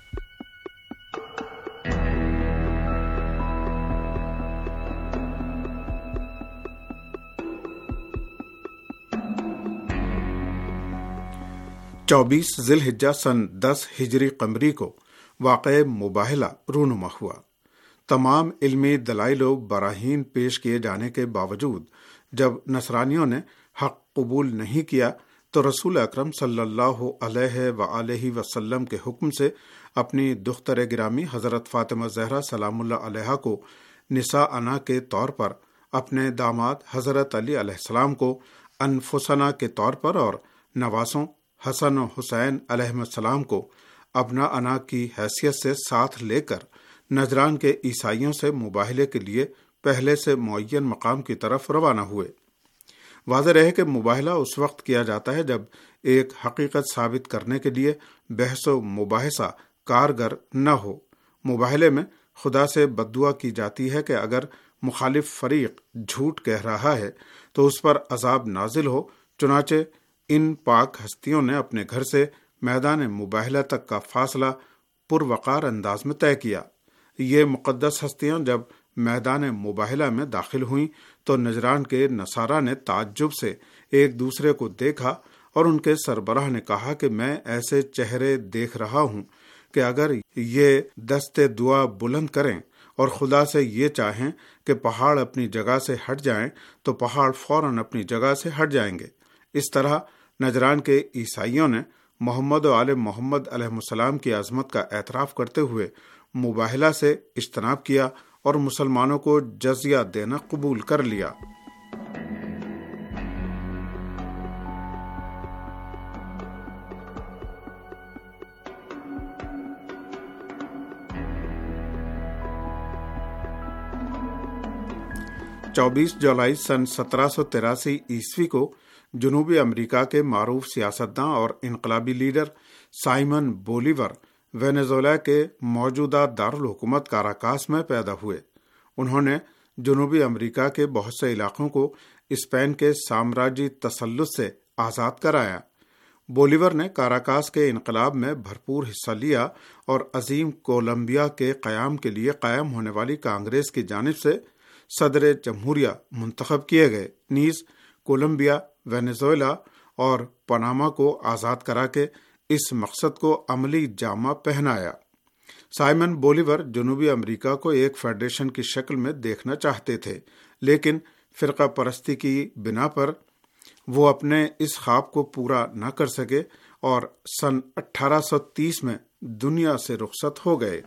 چوبیس ذی الحجہ سن دس ہجری قمری کو واقع مباہلہ رونما ہوا. تمام علمی دلائل و براہین پیش کیے جانے کے باوجود جب نصرانیوں نے حق قبول نہیں کیا تو رسول اکرم صلی اللہ علیہ وآلہ وسلم کے حکم سے اپنی دختر گرامی حضرت فاطمہ زہرا سلام اللہ علیہا کو نساء انا کے طور پر، اپنے داماد حضرت علی علیہ السلام کو انفسنا کے طور پر، اور نواسوں حسن و حسین علیہ السلام کو ابنا انا کی حیثیت سے ساتھ لے کر نجران کے عیسائیوں سے مباہلے کے لیے پہلے سے معین مقام کی طرف روانہ ہوئے. واضح رہے کہ مباہلہ اس وقت کیا جاتا ہے جب ایک حقیقت ثابت کرنے کے لیے بحث و مباحثہ کارگر نہ ہو. مباہلے میں خدا سے بددعا کی جاتی ہے کہ اگر مخالف فریق جھوٹ کہہ رہا ہے تو اس پر عذاب نازل ہو. چنانچہ ان پاک ہستیوں نے اپنے گھر سے میدان مباہلہ تک کا فاصلہ پروقار انداز میں طے کیا. یہ مقدس ہستیاں جب میدان مباہلہ میں داخل ہوئیں تو نجران کے نصارہ نے تعجب سے ایک دوسرے کو دیکھا، اور ان کے سربراہ نے کہا کہ میں ایسے چہرے دیکھ رہا ہوں کہ اگر یہ دست دعا بلند کریں اور خدا سے یہ چاہیں کہ پہاڑ اپنی جگہ سے ہٹ جائیں تو پہاڑ فوراً اپنی جگہ سے ہٹ جائیں گے. اس طرح نجران کے عیسائیوں نے محمد و آل محمد علیہ السلام کی عظمت کا اعتراف کرتے ہوئے مباہلہ سے اجتناب کیا اور مسلمانوں کو جزیہ دینا قبول کر لیا. چوبیس جولائی سن سترہ سو تراسی عیسوی کو جنوبی امریکہ کے معروف سیاستداں اور انقلابی لیڈر سائمن بولیور وینزویلا کے موجودہ دارالحکومت کاراکاس میں پیدا ہوئے. انہوں نے جنوبی امریکہ کے بہت سے علاقوں کو اسپین کے سامراجی تسلط سے آزاد کرایا. بولیور نے کاراکاس کے انقلاب میں بھرپور حصہ لیا اور عظیم کولمبیا کے قیام کے لیے قائم ہونے والی کانگریس کی جانب سے صدر جمہوریہ منتخب کیے گئے. نیز کولمبیا، وینزویلا اور پاناما کو آزاد کرا کے اس مقصد کو عملی جامہ پہنایا. سائمن بولیور جنوبی امریکہ کو ایک فیڈریشن کی شکل میں دیکھنا چاہتے تھے، لیکن فرقہ پرستی کی بنا پر وہ اپنے اس خواب کو پورا نہ کر سکے اور سن اٹھارہ سو تیس میں دنیا سے رخصت ہو گئے.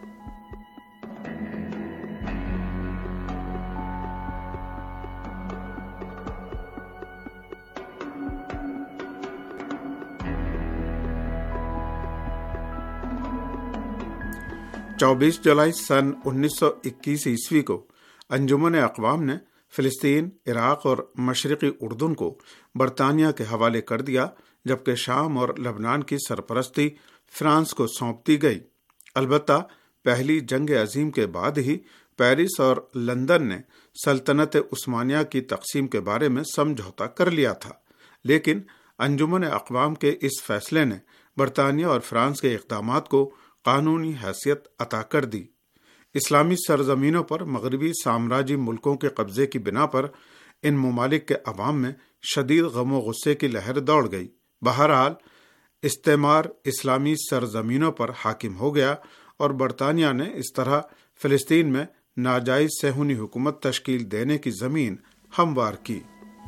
چوبیس جولائی سن انیس سو اکیس عیسوی کو انجمن اقوام نے فلسطین، عراق اور مشرقی اردن کو برطانیہ کے حوالے کر دیا، جبکہ شام اور لبنان کی سرپرستی فرانس کو سونپ دی گئی. البتہ پہلی جنگ عظیم کے بعد ہی پیرس اور لندن نے سلطنت عثمانیہ کی تقسیم کے بارے میں سمجھوتا کر لیا تھا، لیکن انجمن اقوام کے اس فیصلے نے برطانیہ اور فرانس کے اقدامات کو قانونی حیثیت عطا کر دی. اسلامی سرزمینوں پر مغربی سامراجی ملکوں کے قبضے کی بنا پر ان ممالک کے عوام میں شدید غم و غصے کی لہر دوڑ گئی. بہرحال استعمار اسلامی سرزمینوں پر حاکم ہو گیا اور برطانیہ نے اس طرح فلسطین میں ناجائز صہیونی حکومت تشکیل دینے کی زمین ہموار کی۔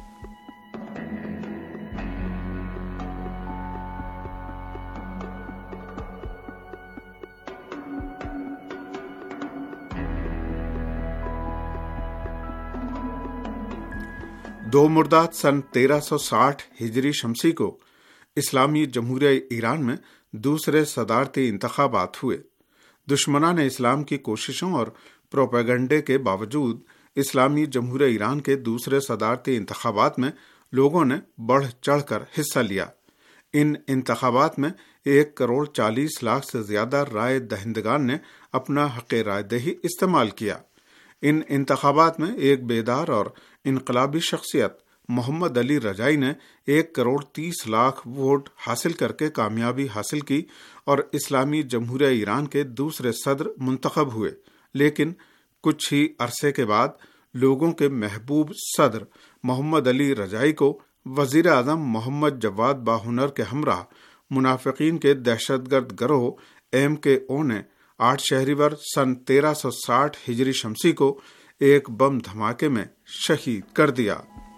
دو مرداد سن تیرہ سو ساٹھ ہجری شمسی کو اسلامی جمہوریہ ایران میں دوسرے صدارتی انتخابات ہوئے۔ دشمنان اسلام کی کوششوں اور پروپیگنڈے کے باوجود اسلامی جمہوریہ ایران کے دوسرے صدارتی انتخابات میں لوگوں نے بڑھ چڑھ کر حصہ لیا۔ ان انتخابات میں ایک کروڑ چالیس لاکھ سے زیادہ رائے دہندگان نے اپنا حق رائے دہی استعمال کیا۔ ان انتخابات میں ایک بیدار اور انقلابی شخصیت محمد علی رجائی نے ایک کروڑ تیس لاکھ ووٹ حاصل کر کے کامیابی حاصل کی اور اسلامی جمہوریہ ایران کے دوسرے صدر منتخب ہوئے، لیکن کچھ ہی عرصے کے بعد لوگوں کے محبوب صدر محمد علی رجائی کو وزیر اعظم محمد جواد باہنر کے ہمراہ منافقین کے دہشت گرد گروہ ایم کے او نے آٹھ شہریور سن تیرہ سو ساٹھ ہجری شمسی کو ایک بم دھماکے میں شہید کر دیا۔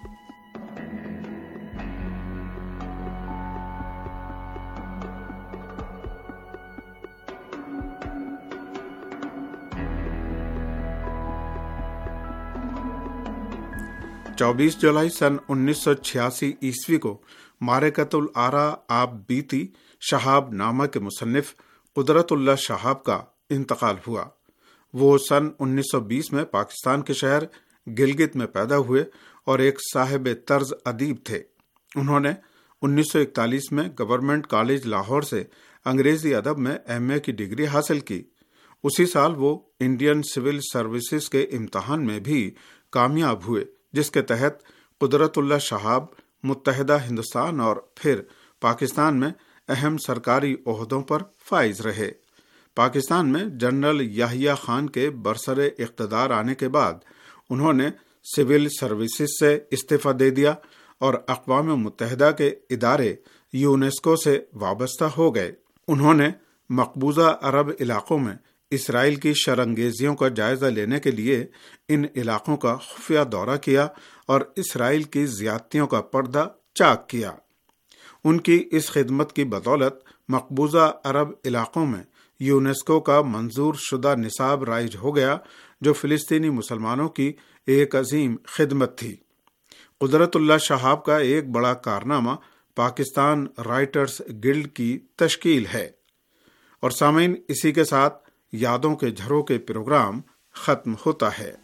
چوبیس جولائی سن انیس سو چھیاسی عیسوی کو معرکۃ الآرا آب بیتی شہاب نامہ کے مصنف قدرت اللہ شہاب کا انتقال ہوا۔ وہ سن انیس سو بیس میں پاکستان کے شہر گلگت میں پیدا ہوئے اور ایک صاحب طرز ادیب تھے۔ انہوں نے انیس سو اکتالیس میں گورنمنٹ کالج لاہور سے انگریزی ادب میں ایم اے کی ڈگری حاصل کی۔ اسی سال وہ انڈین سول سروسز کے امتحان میں بھی کامیاب ہوئے، جس کے تحت قدرت اللہ شہاب متحدہ ہندوستان اور پھر پاکستان میں اہم سرکاری عہدوں پر فائز رہے۔ پاکستان میں جنرل یحییٰ خان کے برسر اقتدار آنے کے بعد انہوں نے سول سروسز سے استعفیٰ دے دیا اور اقوام متحدہ کے ادارے یونیسکو سے وابستہ ہو گئے۔ انہوں نے مقبوضہ عرب علاقوں میں اسرائیل کی شرانگیزیوں کا جائزہ لینے کے لیے ان علاقوں کا خفیہ دورہ کیا اور اسرائیل کی زیادتیوں کا پردہ چاک کیا۔ ان کی اس خدمت کی بدولت مقبوضہ عرب علاقوں میں یونیسکو کا منظور شدہ نصاب رائج ہو گیا، جو فلسطینی مسلمانوں کی ایک عظیم خدمت تھی۔ قدرت اللہ شہاب کا ایک بڑا کارنامہ پاکستان رائٹرز گلڈ کی تشکیل ہے۔ اور سامعین، اسی کے ساتھ یادوں کے جھروکے پروگرام ختم ہوتا ہے۔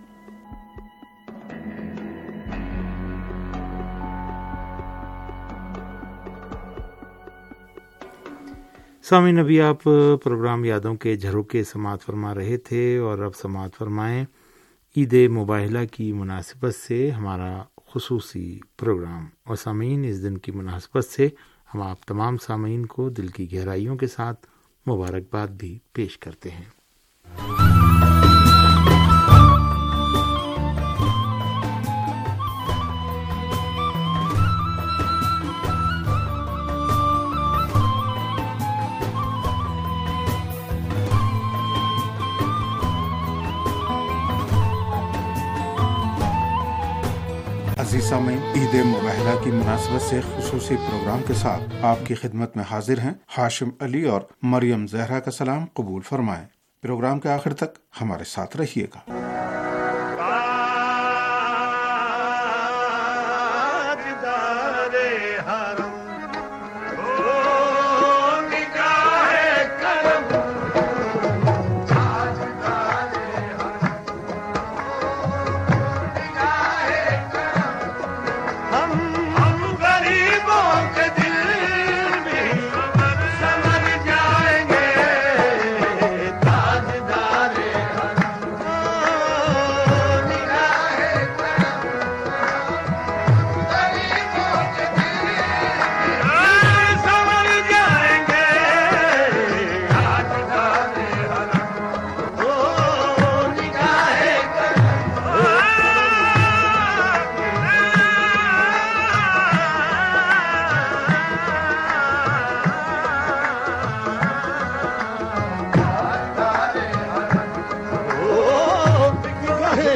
سامعین، ابھی آپ پروگرام یادوں کے جھروکے سماعت فرما رہے تھے اور اب سماعت فرمائیں عید مباہلہ کی مناسبت سے ہمارا خصوصی پروگرام۔ اور سامعین، اس دن کی مناسبت سے ہم آپ تمام سامعین کو دل کی گہرائیوں کے ساتھ مبارکباد بھی پیش کرتے ہیں۔ عزیز سامعین، عید مباہلہ کی مناسبت سے خصوصی پروگرام کے ساتھ آپ کی خدمت میں حاضر ہیں ہاشم علی اور مریم زہرا کا سلام قبول فرمائیں۔ پروگرام کے آخر تک ہمارے ساتھ رہیے گا۔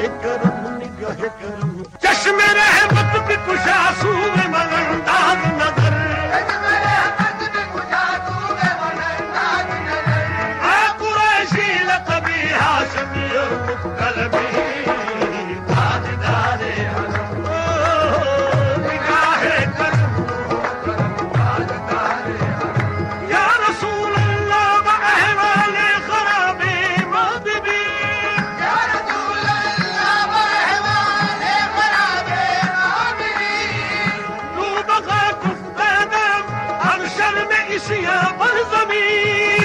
کرم نگاہ کرم چشم رحمت بھی کشا سور ملنداز نظر آ قریشی لقبی ہاشمی اور مطلبی تاجدار حرم نگاہ کرم تاجدار حرم یا رسول اللہ بأحوال خراب مادبی یا رسول اللہ بأحوال خراب مادبی تو بغا کفتادم ہر شرم اسیا پر زمین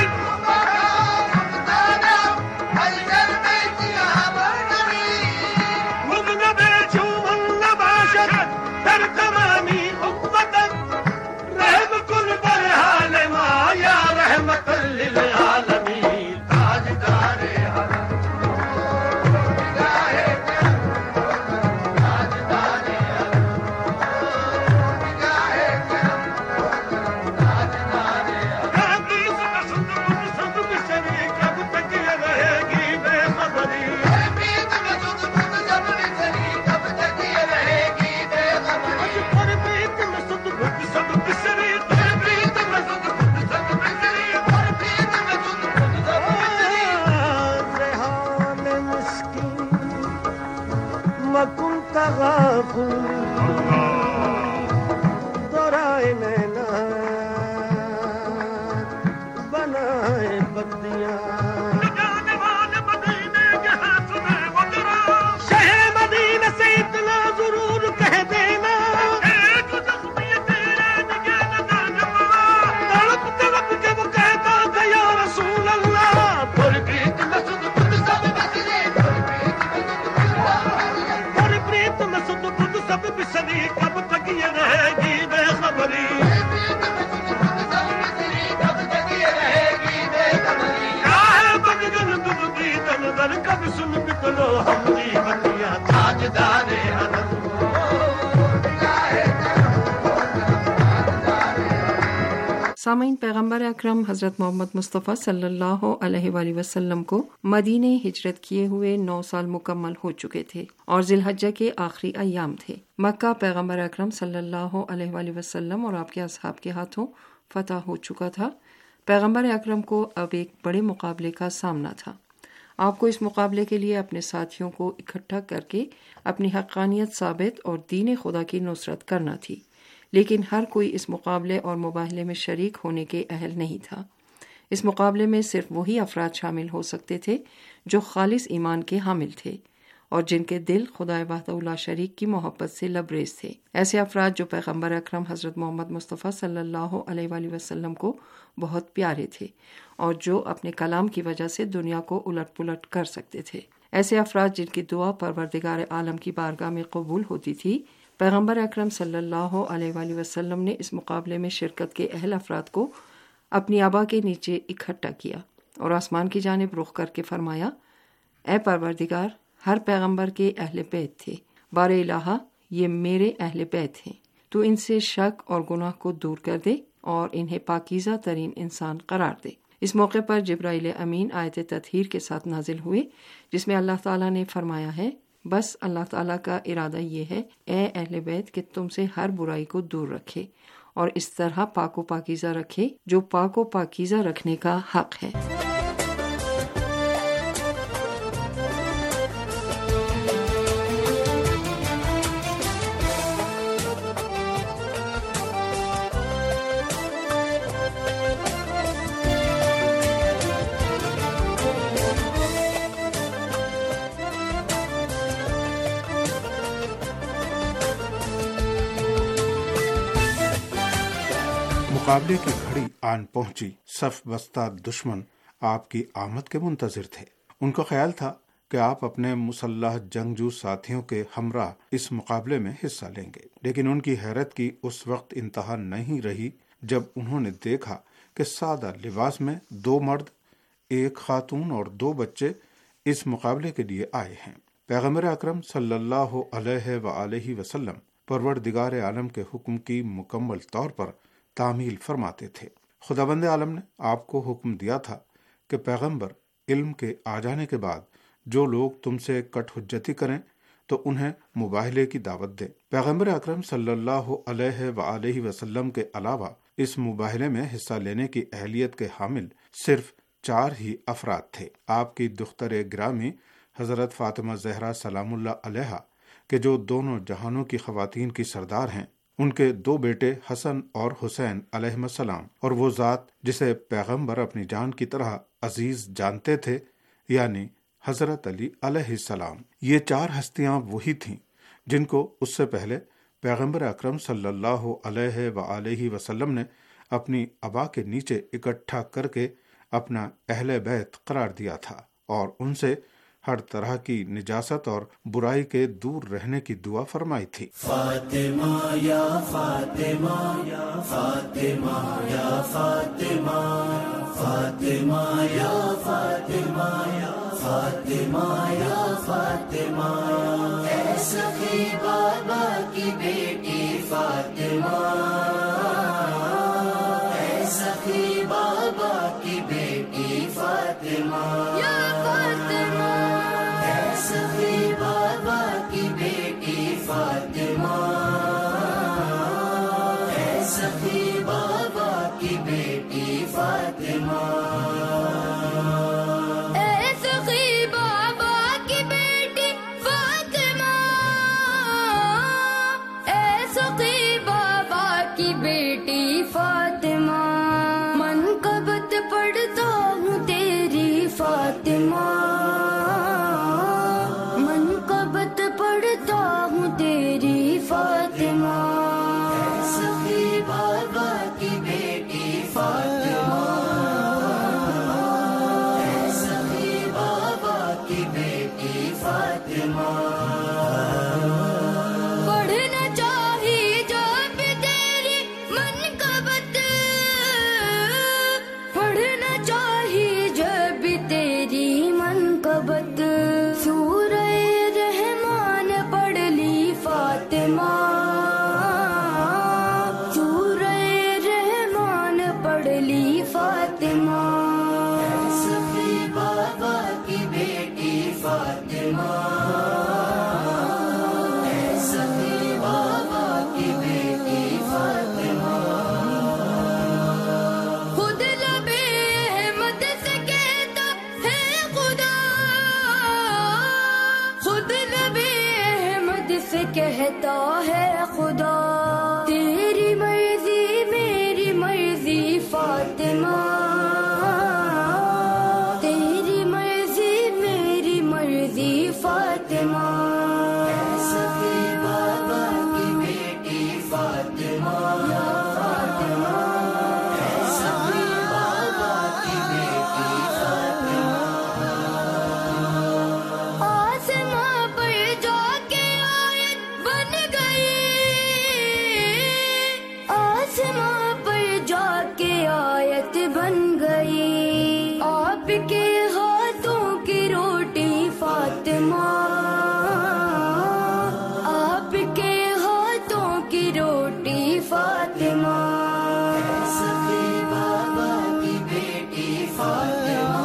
دورائے نینا بنائے بدیاں شہر مدینہ سے اتنا ضرور کہہ دینا تڑپ تڑپ کے وہ کہتا تھا یا رسول اللہ پر پریت میں سد خود سب بسرے پر پریت میں سد خود سب بسری کب تک یہ رہے گی بے خبری کب سن بکلو ہمری بندیاں تاجدار حرم سامعین، پیغمبر اکرم حضرت محمد مصطفیٰ صلی اللہ علیہ وآلہ وسلم کو مدینہ ہجرت کیے ہوئے نو سال مکمل ہو چکے تھے اور ذی الحجہ کے آخری ایام تھے۔ مکہ پیغمبر اکرم صلی اللہ علیہ وآلہ وسلم اور آپ کے اصحاب کے ہاتھوں فتح ہو چکا تھا۔ پیغمبر اکرم کو اب ایک بڑے مقابلے کا سامنا تھا۔ آپ کو اس مقابلے کے لیے اپنے ساتھیوں کو اکٹھا کر کے اپنی حقانیت ثابت اور دین خدا کی نصرت کرنا تھی، لیکن ہر کوئی اس مقابلے اور مباہلے میں شریک ہونے کے اہل نہیں تھا۔ اس مقابلے میں صرف وہی افراد شامل ہو سکتے تھے جو خالص ایمان کے حامل تھے اور جن کے دل خدا وحدہ لا شریک کی محبت سے لبریز تھے۔ ایسے افراد جو پیغمبر اکرم حضرت محمد مصطفیٰ صلی اللہ علیہ وآلہ وسلم کو بہت پیارے تھے اور جو اپنے کلام کی وجہ سے دنیا کو الٹ پلٹ کر سکتے تھے۔ ایسے افراد جن کی دعا پروردگار عالم کی بارگاہ میں قبول ہوتی تھی۔ پیغمبر اکرم صلی اللہ علیہ وآلہ وسلم نے اس مقابلے میں شرکت کے اہل افراد کو اپنی آبا کے نیچے اکٹھا کیا اور آسمان کی جانب رخ کر کے فرمایا، اے پروردگار، ہر پیغمبر کے اہل بیت تھے، بار الہ یہ میرے اہل بیت ہیں، تو ان سے شک اور گناہ کو دور کر دے اور انہیں پاکیزہ ترین انسان قرار دے۔ اس موقع پر جبرائیل امین آیت تطہیر کے ساتھ نازل ہوئے، جس میں اللہ تعالیٰ نے فرمایا ہے، بس اللہ تعالیٰ کا ارادہ یہ ہے اے اہل بیت کہ تم سے ہر برائی کو دور رکھے اور اس طرح پاک و پاکیزہ رکھے جو پاک و پاکیزہ رکھنے کا حق ہے۔ مقابلے کی گھڑی آن پہنچی۔ صف بستہ دشمن آپ کی آمد کے منتظر تھے۔ ان کو خیال تھا کہ آپ اپنے مسلح جنگجو ساتھیوں کے ہمراہ اس مقابلے میں حصہ لیں گے، لیکن ان کی حیرت کی اس وقت انتہا نہیں رہی جب انہوں نے دیکھا کہ سادہ لباس میں دو مرد، ایک خاتون اور دو بچے اس مقابلے کے لیے آئے ہیں۔ پیغمبر اکرم صلی اللہ علیہ وآلہ وسلم پروردگار عالم کے حکم کی مکمل طور پر تعمیل فرماتے تھے۔ خداوند عالم نے آپ کو حکم دیا تھا کہ پیغمبر علم کے آ جانے کے بعد جو لوگ تم سے کٹ حجتی کریں تو انہیں مباہلے کی دعوت دیں۔ پیغمبر اکرم صلی اللہ علیہ وآلہ وسلم کے علاوہ اس مباہلے میں حصہ لینے کی اہلیت کے حامل صرف چار ہی افراد تھے۔ آپ کی دختر گرامی حضرت فاطمہ زہرا سلام اللہ علیہا کہ جو دونوں جہانوں کی خواتین کی سردار ہیں، ان کے دو بیٹے حسن اور حسین علیہ السلام، اور وہ ذات جسے پیغمبر اپنی جان کی طرح عزیز جانتے تھے یعنی حضرت علی علیہ السلام۔ یہ چار ہستیاں وہی تھیں جن کو اس سے پہلے پیغمبر اکرم صلی اللہ علیہ وآلہ وسلم نے اپنی ابا کے نیچے اکٹھا کر کے اپنا اہل بیت قرار دیا تھا اور ان سے ہر طرح کی نجاست اور برائی کے دور رہنے کی دعا فرمائی تھی۔ فاطمہ یا فاطمہ یا فاطمہ یا فاطمہ فاطمہ یا فاطمہ یا فاطمہ یا فاطمہ، اے سخی بابا کی بیٹی فاطمہ، اے سخی بابا کی بیٹی فاطمہ یا فاطمہ، اے سخی بابا کی بیٹی فاطمہ، اے سخی بابا کی بیٹی فاطمہ، اے سخی بابا کی بیٹی فاطمہ، اے سخی بابا کی بیٹی فاطمہ، منقبت پڑھتا ہوں تیری فاطمہ، منقبت پڑھتا ہوں تیری فاطمہ، اے سخی بابا کی بیٹی فاطمہ، اے سخی بابا کی بیٹی فاطمہ، پڑھنا چاہیے جب تیری منقبت، پڑھنا چاہیے جب تیری منقبت، سورہ رحمان پڑھ لی فاطمہ، سورہ رحمان پڑھ لی فاطمہ، اے سخی بابا کی بیٹی فاطمہ، اے سخی بابا کی بیٹی فاطمہ، خود لب احمد سے کہتا ہے خدا، خود لب احمد سے کہتا ہے خدا، تیری مرضی میری مرضی فاطمہ، تیری مرضی میری مرضی فاطمہ، اے سخی بابا کی بیٹی فاطمہ یا فاطمہ، اے سخی بابا کی بیٹی فاطمہ، آسماں پر جا کے آیت بن گئی، آسماں پر جا کے آیت بن گئی، آپ کے ہاتھوں کی روٹی فاطمہ، آپ کے ہاتھوں کی روٹی فاطمہ، اے سخی بابا کی بیٹی فاطمہ،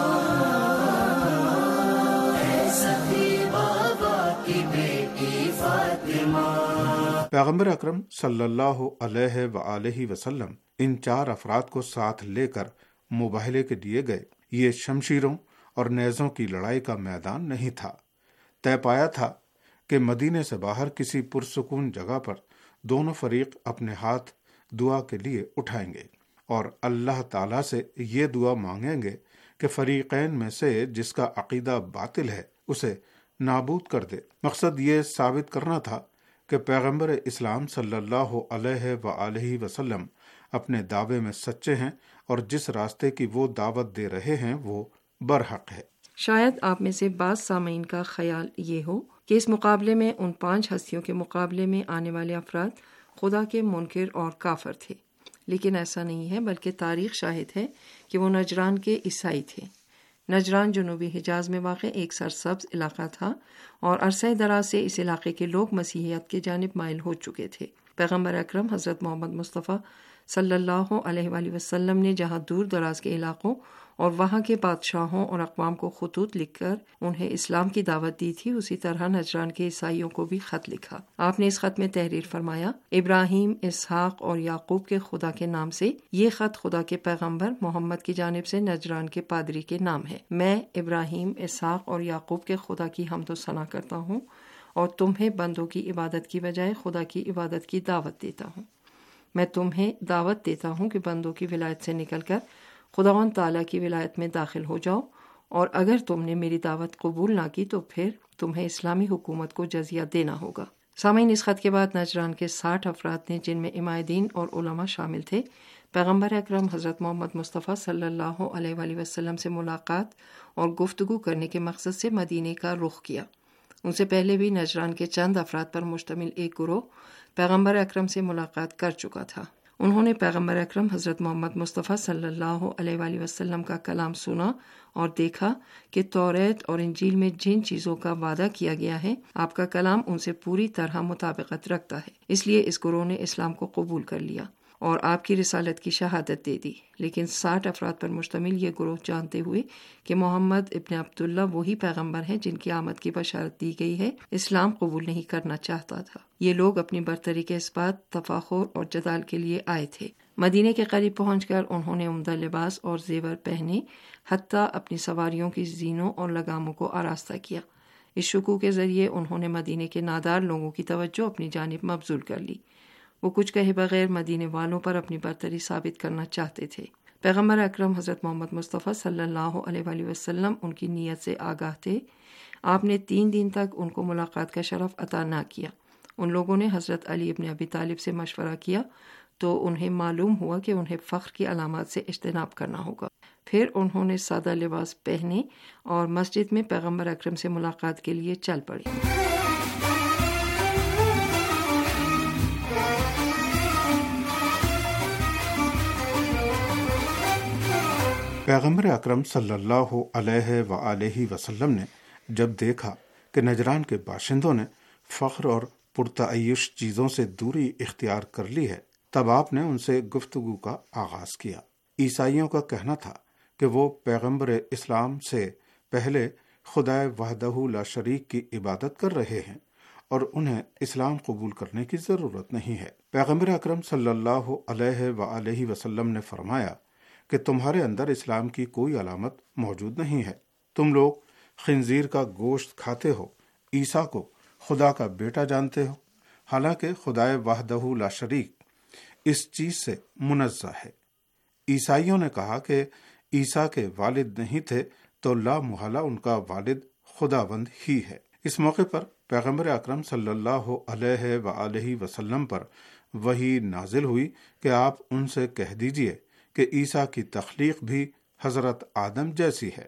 اے سخی بابا کی بیٹی فاطمہ۔ پیغمبر اکرم صلی اللہ علیہ وآلہ وسلم ان چار افراد کو ساتھ لے کر مباہلے کے لیے گئے۔ یہ شمشیروں اور نیزوں کی لڑائی کا میدان نہیں تھا۔ طے پایا تھا کہ مدینے سے باہر کسی پرسکون جگہ پر دونوں فریق اپنے ہاتھ دعا کے لیے اٹھائیں گے اور اللہ تعالیٰ سے یہ دعا مانگیں گے کہ فریقین میں سے جس کا عقیدہ باطل ہے اسے نابود کر دے۔ مقصد یہ ثابت کرنا تھا کہ پیغمبر اسلام صلی اللہ علیہ وآلہ وسلم اپنے دعوے میں سچے ہیں اور جس راستے کی وہ دعوت دے رہے ہیں وہ برحق ہے۔ شاید آپ میں سے بعض سامعین کا خیال یہ ہو کہ اس مقابلے میں ان پانچ ہستیوں کے مقابلے میں آنے والے افراد خدا کے منکر اور کافر تھے، لیکن ایسا نہیں ہے، بلکہ تاریخ شاہد ہے کہ وہ نجران کے عیسائی تھے۔ نجران جنوبی حجاز میں واقع ایک سرسبز علاقہ تھا اور عرصہ دراز سے اس علاقے کے لوگ مسیحیت کی جانب مائل ہو چکے تھے۔ پیغمبر اکرم حضرت محمد مصطفیٰ صلی اللہ علیہ وآلہ وسلم نے جہاں دور دراز کے علاقوں اور وہاں کے بادشاہوں اور اقوام کو خطوط لکھ کر انہیں اسلام کی دعوت دی تھی، اسی طرح نجران کے عیسائیوں کو بھی خط لکھا۔ آپ نے اس خط میں تحریر فرمایا، ابراہیم، اسحاق اور یعقوب کے خدا کے نام سے یہ خط خدا کے پیغمبر محمد کی جانب سے نجران کے پادری کے نام ہے۔ میں ابراہیم، اسحاق اور یعقوب کے خدا کی حمد و ثنا کرتا ہوں اور تمہیں بندوں کی عبادت کی بجائے خدا کی عبادت کی دعوت دیتا ہوں۔ میں تمہیں دعوت دیتا ہوں کہ بندوں کی ولایت سے نکل کر خداوند تعالیٰ کی ولایت میں داخل ہو جاؤ، اور اگر تم نے میری دعوت قبول نہ کی تو پھر تمہیں اسلامی حکومت کو جزیہ دینا ہوگا۔ سامعین، اس خط کے بعد نجران کے ساٹھ افراد نے، جن میں عمائدین اور علماء شامل تھے، پیغمبر اکرم حضرت محمد مصطفیٰ صلی اللہ علیہ وآلہ وسلم سے ملاقات اور گفتگو کرنے کے مقصد سے مدینے کا رخ کیا۔ ان سے پہلے بھی نجران کے چند افراد پر مشتمل ایک گروہ پیغمبر اکرم سے ملاقات کر چکا تھا۔ انہوں نے پیغمبر اکرم حضرت محمد مصطفیٰ صلی اللہ علیہ وآلہ وسلم کا کلام سنا اور دیکھا کہ توریت اور انجیل میں جن چیزوں کا وعدہ کیا گیا ہے، آپ کا کلام ان سے پوری طرح مطابقت رکھتا ہے۔ اس لیے اس گروہ نے اسلام کو قبول کر لیا اور آپ کی رسالت کی شہادت دے دی۔ لیکن ساٹھ افراد پر مشتمل یہ گروہ جانتے ہوئے کہ محمد ابن عبداللہ وہی پیغمبر ہیں جن کی آمد کی بشارت دی گئی ہے، اسلام قبول نہیں کرنا چاہتا تھا۔ یہ لوگ اپنی برتری کے اس بات، تفاخر اور جدال کے لیے آئے تھے۔ مدینے کے قریب پہنچ کر انہوں نے عمدہ لباس اور زیور پہنے، حتیٰ اپنی سواریوں کی زینوں اور لگاموں کو آراستہ کیا۔ اس شکوہ کے ذریعے انہوں نے مدینے کے نادار لوگوں کی توجہ اپنی جانب مبذول کر لی۔ وہ کچھ کہے بغیر مدینے والوں پر اپنی برتری ثابت کرنا چاہتے تھے۔ پیغمبر اکرم حضرت محمد مصطفیٰ صلی اللہ علیہ وآلہ وسلم ان کی نیت سے آگاہ تھے۔ آپ نے تین دن تک ان کو ملاقات کا شرف عطا نہ کیا۔ ان لوگوں نے حضرت علی ابن ابی طالب سے مشورہ کیا تو انہیں معلوم ہوا کہ انہیں فخر کی علامات سے اجتناب کرنا ہوگا۔ پھر انہوں نے سادہ لباس پہنے اور مسجد میں پیغمبر اکرم سے ملاقات کے لیے چل پڑے۔ پیغمبر اکرم صلی اللہ علیہ وآلہ وسلم نے جب دیکھا کہ نجران کے باشندوں نے فخر اور پرتعیش چیزوں سے دوری اختیار کر لی ہے، تب آپ نے ان سے گفتگو کا آغاز کیا۔ عیسائیوں کا کہنا تھا کہ وہ پیغمبر اسلام سے پہلے خدا وحدہ لا شریک کی عبادت کر رہے ہیں اور انہیں اسلام قبول کرنے کی ضرورت نہیں ہے۔ پیغمبر اکرم صلی اللہ علیہ وآلہ وسلم نے فرمایا کہ تمہارے اندر اسلام کی کوئی علامت موجود نہیں ہے، تم لوگ خنزیر کا گوشت کھاتے ہو، عیسیٰ کو خدا کا بیٹا جانتے ہو، حالانکہ خدا وحدہ لا شریک اس چیز سے منزہ ہے۔ عیسائیوں نے کہا کہ عیسیٰ کے والد نہیں تھے تو لا محالہ ان کا والد خداوند ہی ہے۔ اس موقع پر پیغمبر اکرم صلی اللہ علیہ وآلہ وسلم پر وحی نازل ہوئی کہ آپ ان سے کہہ دیجئے کہ عیسیٰ کی تخلیق بھی حضرت آدم جیسی ہے۔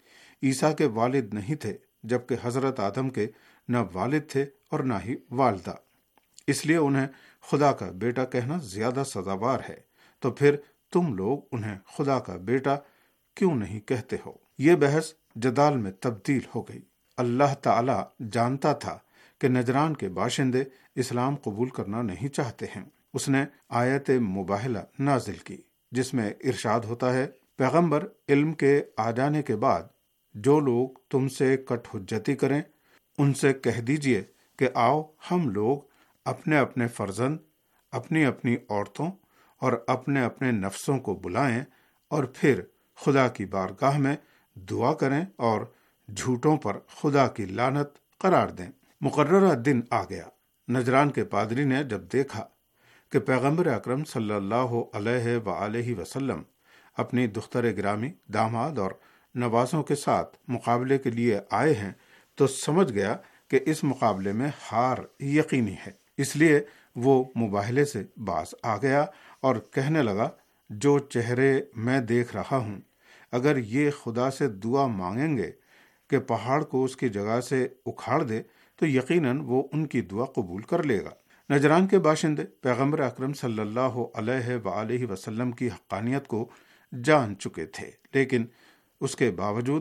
عیسیٰ کے والد نہیں تھے، جبکہ حضرت آدم کے نہ والد تھے اور نہ ہی والدہ، اس لیے انہیں خدا کا بیٹا کہنا زیادہ سزاوار ہے، تو پھر تم لوگ انہیں خدا کا بیٹا کیوں نہیں کہتے ہو؟ یہ بحث جدال میں تبدیل ہو گئی۔ اللہ تعالی جانتا تھا کہ نجران کے باشندے اسلام قبول کرنا نہیں چاہتے ہیں۔ اس نے آیت مباہلہ نازل کی جس میں ارشاد ہوتا ہے، پیغمبر علم کے آ جانے کے بعد جو لوگ تم سے کٹ حجتی کریں ان سے کہہ دیجئے کہ آؤ ہم لوگ اپنے اپنے فرزند، اپنی اپنی عورتوں اور اپنے اپنے نفسوں کو بلائیں اور پھر خدا کی بارگاہ میں دعا کریں اور جھوٹوں پر خدا کی لعنت قرار دیں۔ مقررہ دن آ گیا۔ نجران کے پادری نے جب دیکھا کہ پیغمبر اکرم صلی اللہ علیہ وآلہ وسلم اپنی دختر گرامی، داماد اور نوازوں کے ساتھ مقابلے کے لیے آئے ہیں تو سمجھ گیا کہ اس مقابلے میں ہار یقینی ہے۔ اس لیے وہ مباہلے سے باز آ گیا اور کہنے لگا، جو چہرے میں دیکھ رہا ہوں، اگر یہ خدا سے دعا مانگیں گے کہ پہاڑ کو اس کی جگہ سے اکھاڑ دے تو یقیناً وہ ان کی دعا قبول کر لے گا۔ نجران کے باشندے پیغمبر اکرم صلی اللہ علیہ وآلہ وسلم کی حقانیت کو جان چکے تھے، لیکن اس کے باوجود وہ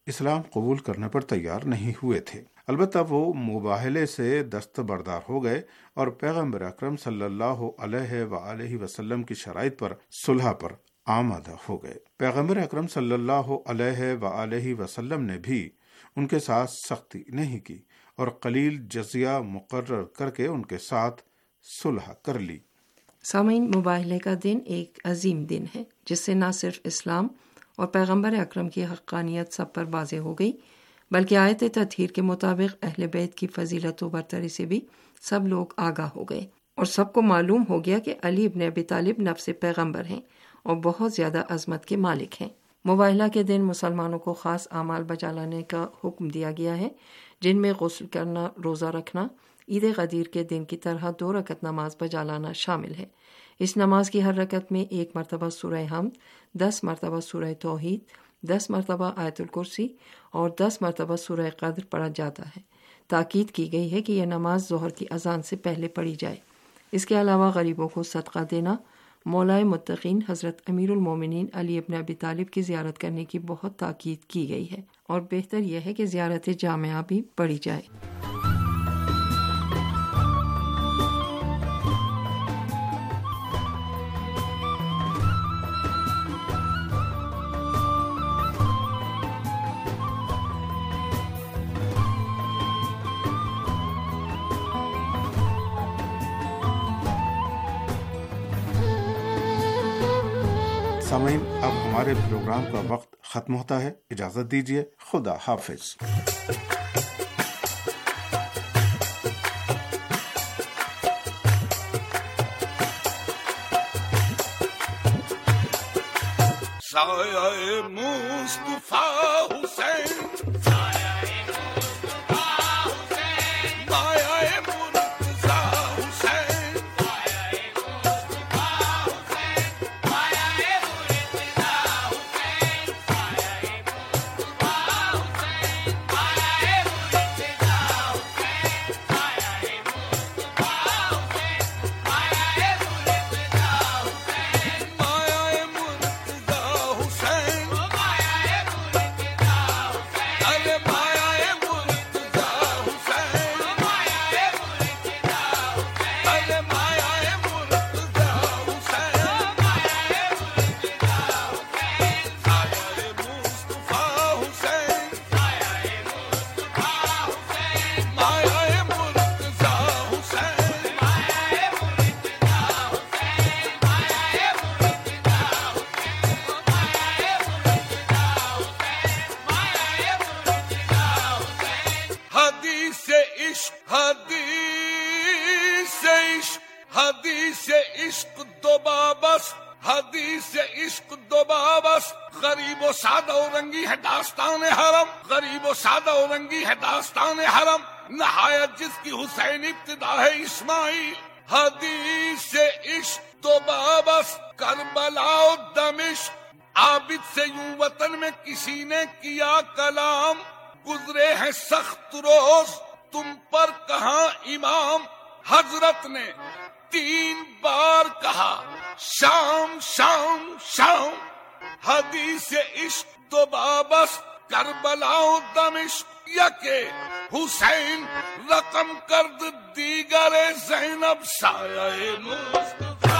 اسلام قبول کرنے پر تیار نہیں ہوئے تھے۔ البتہ وہ مباہلے سے دستبردار ہو گئے اور پیغمبر اکرم صلی اللہ علیہ وآلہ وسلم کی شرائط پر صلح پر آمادہ ہو گئے۔ پیغمبر اکرم صلی اللہ علیہ وآلہ وسلم نے بھی ان کے ساتھ سختی نہیں کی اور قلیل جزیہ مقرر کر کے ان کے ساتھ صلح کر لی۔ سامعین، مباہلے کا دن ایک عظیم دن ہے جس سے نہ صرف اسلام اور پیغمبر اکرم کی حقانیت سب پر واضح ہو گئی، بلکہ آیت تطہیر کے مطابق اہل بیت کی فضیلت و برتری سے بھی سب لوگ آگاہ ہو گئے اور سب کو معلوم ہو گیا کہ علی ابن ابی طالب نفس پیغمبر ہیں اور بہت زیادہ عظمت کے مالک ہیں۔ مباہلہ کے دن مسلمانوں کو خاص اعمال بجا لانے کا حکم دیا گیا ہے، جن میں غسل کرنا، روزہ رکھنا، عید غدیر کے دن کی طرح دو رکعت نماز بجا لانا شامل ہے۔ اس نماز کی ہر رکعت میں ایک مرتبہ سورہ حمد، دس مرتبہ سورہ توحید، دس مرتبہ آیت الکرسی اور دس مرتبہ سورہ قدر پڑھا جاتا ہے۔ تاکید کی گئی ہے کہ یہ نماز ظہر کی اذان سے پہلے پڑھی جائے۔ اس کے علاوہ غریبوں کو صدقہ دینا، مولائے متقین حضرت امیر المومنین علی ابن ابی طالب کی زیارت کرنے کی بہت تاکید کی گئی ہے، اور بہتر یہ ہے کہ زیارت جامعہ بھی پڑھی جائے۔ سامعین، اب ہمارے پروگرام کا وقت ختم ہوتا ہے، اجازت دیجیے، خدا حافظ۔ سایہ مصطفیٰ حسین، حدیث عشق دو بابس، حدیث عشق دو بابس، غریب و سادہ و رنگی ہے داستان حرم، غریب و سادہ و رنگی ہے داستان حرم، نہایت جس کی حسین ابتدا ہے اسماعیل۔ حدیث عشق دو بابس، کربلا و دمشق، عابد سے یوں وطن میں کسی نے کیا کلام، گزرے ہیں سخت روز تم پر کہاں امام، حضرت نے تین بار کہا شام شام شام۔ حدیث عشق دو بابس، کربلا و دمشق، یکے حسین رقم کرد دیگر زینب، سایہ مصطفیٰ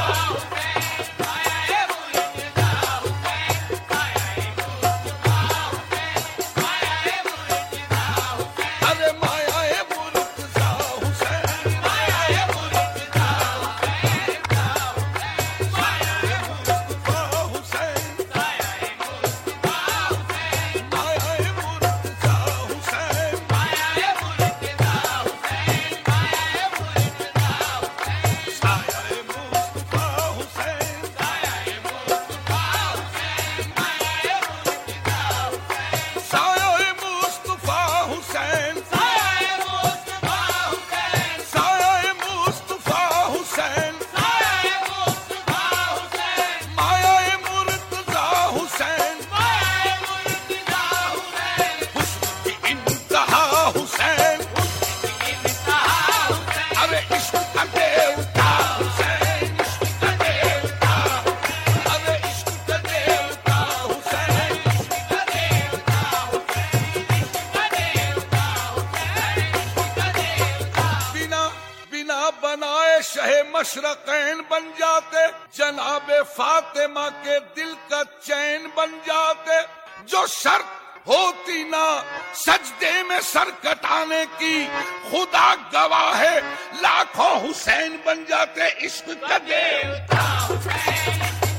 شہ مشرقین بن جاتے، جناب فاطمہ کے دل کا چین بن جاتے، جو شرط ہوتی نہ سجدے میں سر کٹانے کی، خدا گواہ ہے لاکھوں حسین بن جاتے۔ عشق کا دیوتا حسین،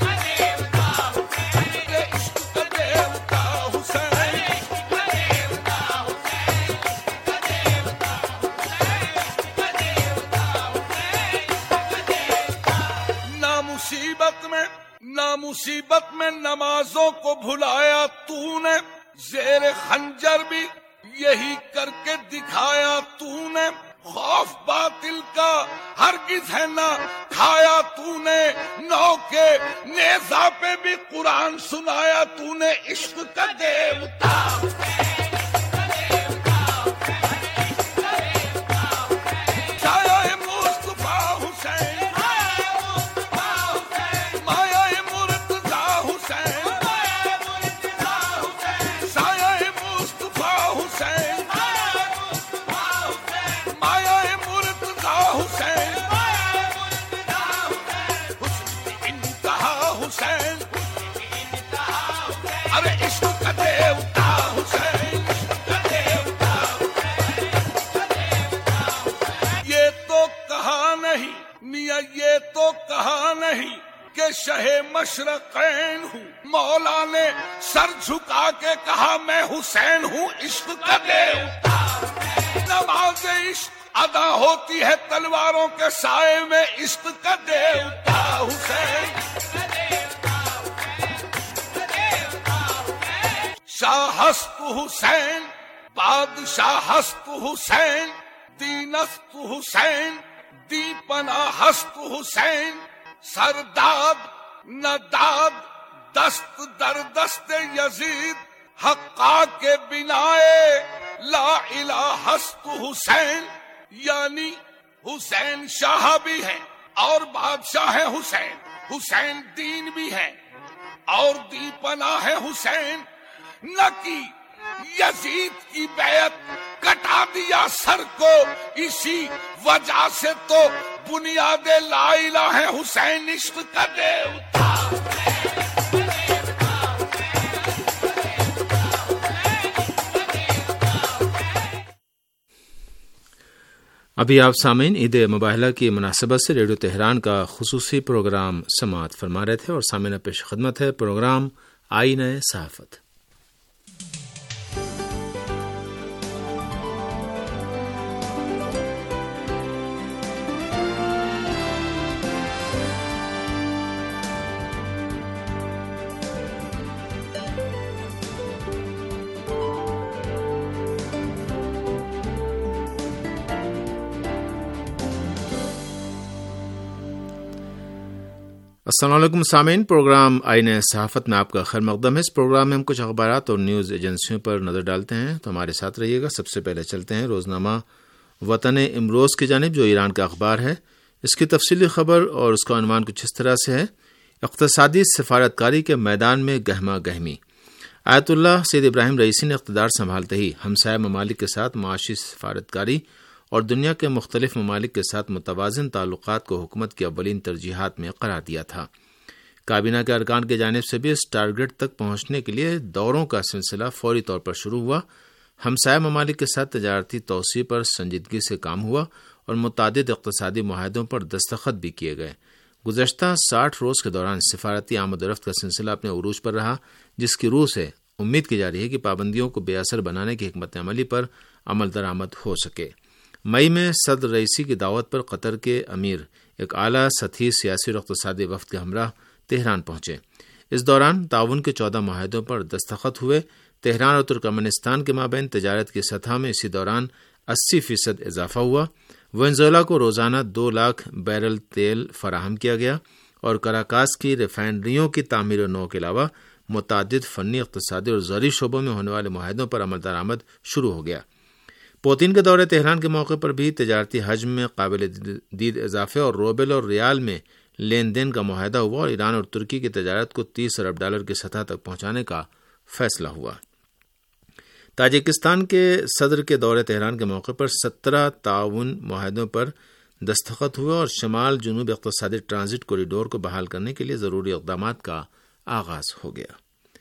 مصیبت میں نہ مصیبت میں نمازوں کو بھلایا تو نے، زیر خنجر بھی یہی کر کے دکھایا تو نے، خوف باطل کا ہرگز ہے نہ کھایا تو نے، نو کے نیزہ پہ بھی قرآن سنایا تو نے۔ عشق کا دیوتا یہ تو کہا نہیں کہ شہ مشرقین ہوں، مولا نے سر جھکا کے کہا میں حسین ہوں۔ عشق کا دیوتا نماز عشق ادا ہوتی ہے تلواروں کے سائے میں، عشق کا دیوتا حسین۔ شاہ ہست حسین، بادشاہ ہست حسین، دینست حسین، دی پناہ ہست حسین، سرداد نداد دست در دست یزید، حقا کے بنائے لا الہ ہست حسین۔ یعنی حسین شاہ بھی ہے اور بادشاہ ہے حسین، حسین دین بھی ہے اور دی پناہ ہے حسین، نہ کی یزید کی بیعت کٹا دیا سر کو، اسی وجہ سے تو بنیاد لا الہ ہے حسین۔ عشق کا دیوتا ابھی آپ سامعین عید مباہلہ کی مناسبت سے ریڈیو تہران کا خصوصی پروگرام سماعت فرما رہے تھے، اور سامعین پیش خدمت ہے پروگرام آئینہ صحافت۔ السلام علیکم سامعین، پروگرام آئینہ صحافت میں آپ کا خیر مقدم ہے۔ اس پروگرام میں ہم کچھ اخبارات اور نیوز ایجنسیوں پر نظر ڈالتے ہیں، تو ہمارے ساتھ رہیے گا۔ سب سے پہلے چلتے ہیں روزنامہ وطن امروز کی جانب، جو ایران کا اخبار ہے۔ اس کی تفصیلی خبر اور اس کا عنوان کچھ اس طرح سے ہے: اقتصادی سفارتکاری کے میدان میں گہما گہمی۔ آیت اللہ سید ابراہیم رئیسی نے اقتدار سنبھالتے ہی ہمسایہ ممالک کے ساتھ معاشی سفارتکاری اور دنیا کے مختلف ممالک کے ساتھ متوازن تعلقات کو حکومت کی اولین ترجیحات میں قرار دیا تھا۔ کابینہ کے ارکان کی جانب سے بھی اس ٹارگٹ تک پہنچنے کے لیے دوروں کا سلسلہ فوری طور پر شروع ہوا۔ ہمسایہ ممالک کے ساتھ تجارتی توسیع پر سنجیدگی سے کام ہوا اور متعدد اقتصادی معاہدوں پر دستخط بھی کیے گئے۔ گزشتہ ساٹھ روز کے دوران سفارتی آمد و رفت کا سلسلہ اپنے عروج پر رہا، جس کی روح سے امید کی جا رہی ہے کہ پابندیوں کو بے اثر بنانے کی حکمت عملی پر عمل درآمد ہو سکے۔ مئی میں صدر رئیسی کی دعوت پر قطر کے امیر ایک اعلیٰ سطحی سیاسی اور اقتصادی وفد کے ہمراہ تہران پہنچے۔ اس دوران تعاون کے چودہ معاہدوں پر دستخط ہوئے۔ تہران اور ترکمانستان کے مابین تجارت کی سطح میں اسی دوران اسی فیصد اضافہ ہوا۔ وینزویلا کو روزانہ دو لاکھ بیرل تیل فراہم کیا گیا اور کراکاس کی ریفائنریوں کی تعمیر و نو کے علاوہ متعدد فنی، اقتصادی اور زرعی شعبوں میں ہونے والے معاہدوں پر عمل درآمد شروع ہو گیا۔ پوتین کے دورے تہران کے موقع پر بھی تجارتی حجم میں قابل دید اضافے اور روبل اور ریال میں لین دین کا معاہدہ ہوا اور ایران اور ترکی کی تجارت کو تیس ارب ڈالر کی سطح تک پہنچانے کا فیصلہ ہوا۔ تاجکستان کے صدر کے دورے تہران کے موقع پر سترہ تعاون معاہدوں پر دستخط ہوئے اور شمال جنوب اقتصادی ٹرانزٹ کوریڈور کو بحال کرنے کے لیے ضروری اقدامات کا آغاز ہو گیا۔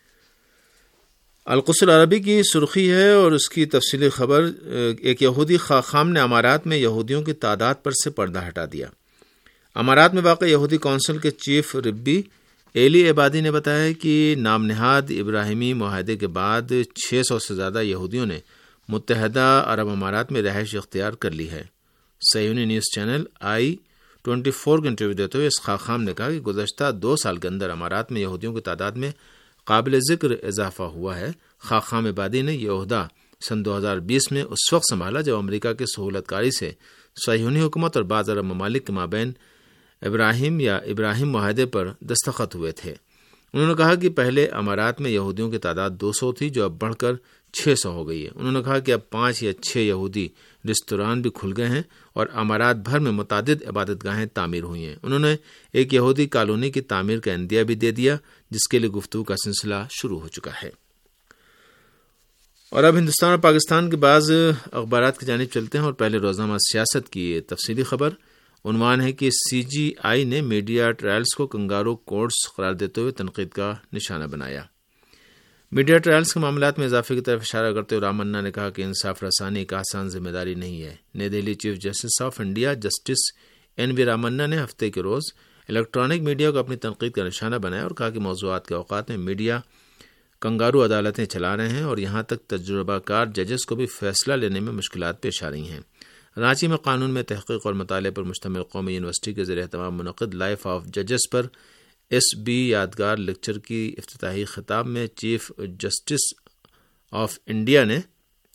القدس العربی کی سرخی ہے اور اس کی تفصیلی خبر، ایک یہودی خاخام نے امارات میں یہودیوں کی تعداد پر سے پردہ ہٹا دیا۔ امارات میں واقع یہودی کونسل کے چیف ربی ایلی عبادی نے بتایا کہ نام نہاد ابراہیمی معاہدے کے بعد چھ سو سے زیادہ یہودیوں نے متحدہ عرب امارات میں رہائش اختیار کر لی ہے۔ صہیونی news channel I twenty four کو انٹرویو دیتے ہوئے اس خاخام نے کہا کہ گزشتہ دو سال کے اندر امارات میں یہودیوں کی تعداد میں قابل ذکر اضافہ ہوا ہے۔ خاخام عبادی نے یہ عہدہ سن دو ہزار بیس میں اس وقت سنبھالا جب امریکہ کی سہولت کاری سے صہیونی حکومت اور بعض عرب ممالک کے مابین ابراہیم یا ابراہیم معاہدے پر دستخط ہوئے تھے۔ انہوں نے کہا کہ پہلے امارات میں یہودیوں کی تعداد دو سو تھی جو اب بڑھ کر چھ سو ہو گئی ہے۔ انہوں نے کہا کہ اب پانچ یا چھ یہودی ریستوران بھی کھل گئے ہیں اور امارات بھر میں متعدد عبادت گاہیں تعمیر ہوئی ہیں۔ انہوں نے ایک یہودی کالونی کی تعمیر کا عندیہ بھی دے دیا جس کے لیے گفتگو کا سلسلہ شروع ہو چکا ہے۔ اور اب ہندوستان اور پاکستان کے بعض اخبارات کی جانب چلتے ہیں اور پہلے روزنامہ سیاست کی یہ تفصیلی خبر عنوان ہے کہ سی جی آئی نے میڈیا ٹرائلز کو کنگارو کورٹس قرار دیتے ہوئے تنقید کا نشانہ بنایا۔ میڈیا ٹرائلز کے معاملات میں اضافے کی طرف اشارہ کرتے ہوئے رامنا نے کہا کہ انصاف رسانی ایک آسان ذمہ داری نہیں ہے۔ نئی Delhi chief justice of India justice N V Ramana نے ہفتے کے روز الیکٹرانک میڈیا کو اپنی تنقید کا نشانہ بنایا اور کہا کہ موضوعات کے اوقات میں میڈیا کنگارو عدالتیں چلا رہے ہیں اور یہاں تک تجربہ کار ججز کو بھی فیصلہ لینے میں مشکلات پیش آ رہی ہیں۔ رانچی میں قانون میں تحقیق اور مطالعے پر مشتمل قومی یونیورسٹی کے زیر اہتمام منعقد لائف آف ججز پر ایس بی یادگار لیکچر کی افتتاحی خطاب میں چیف جسٹس آف انڈیا نے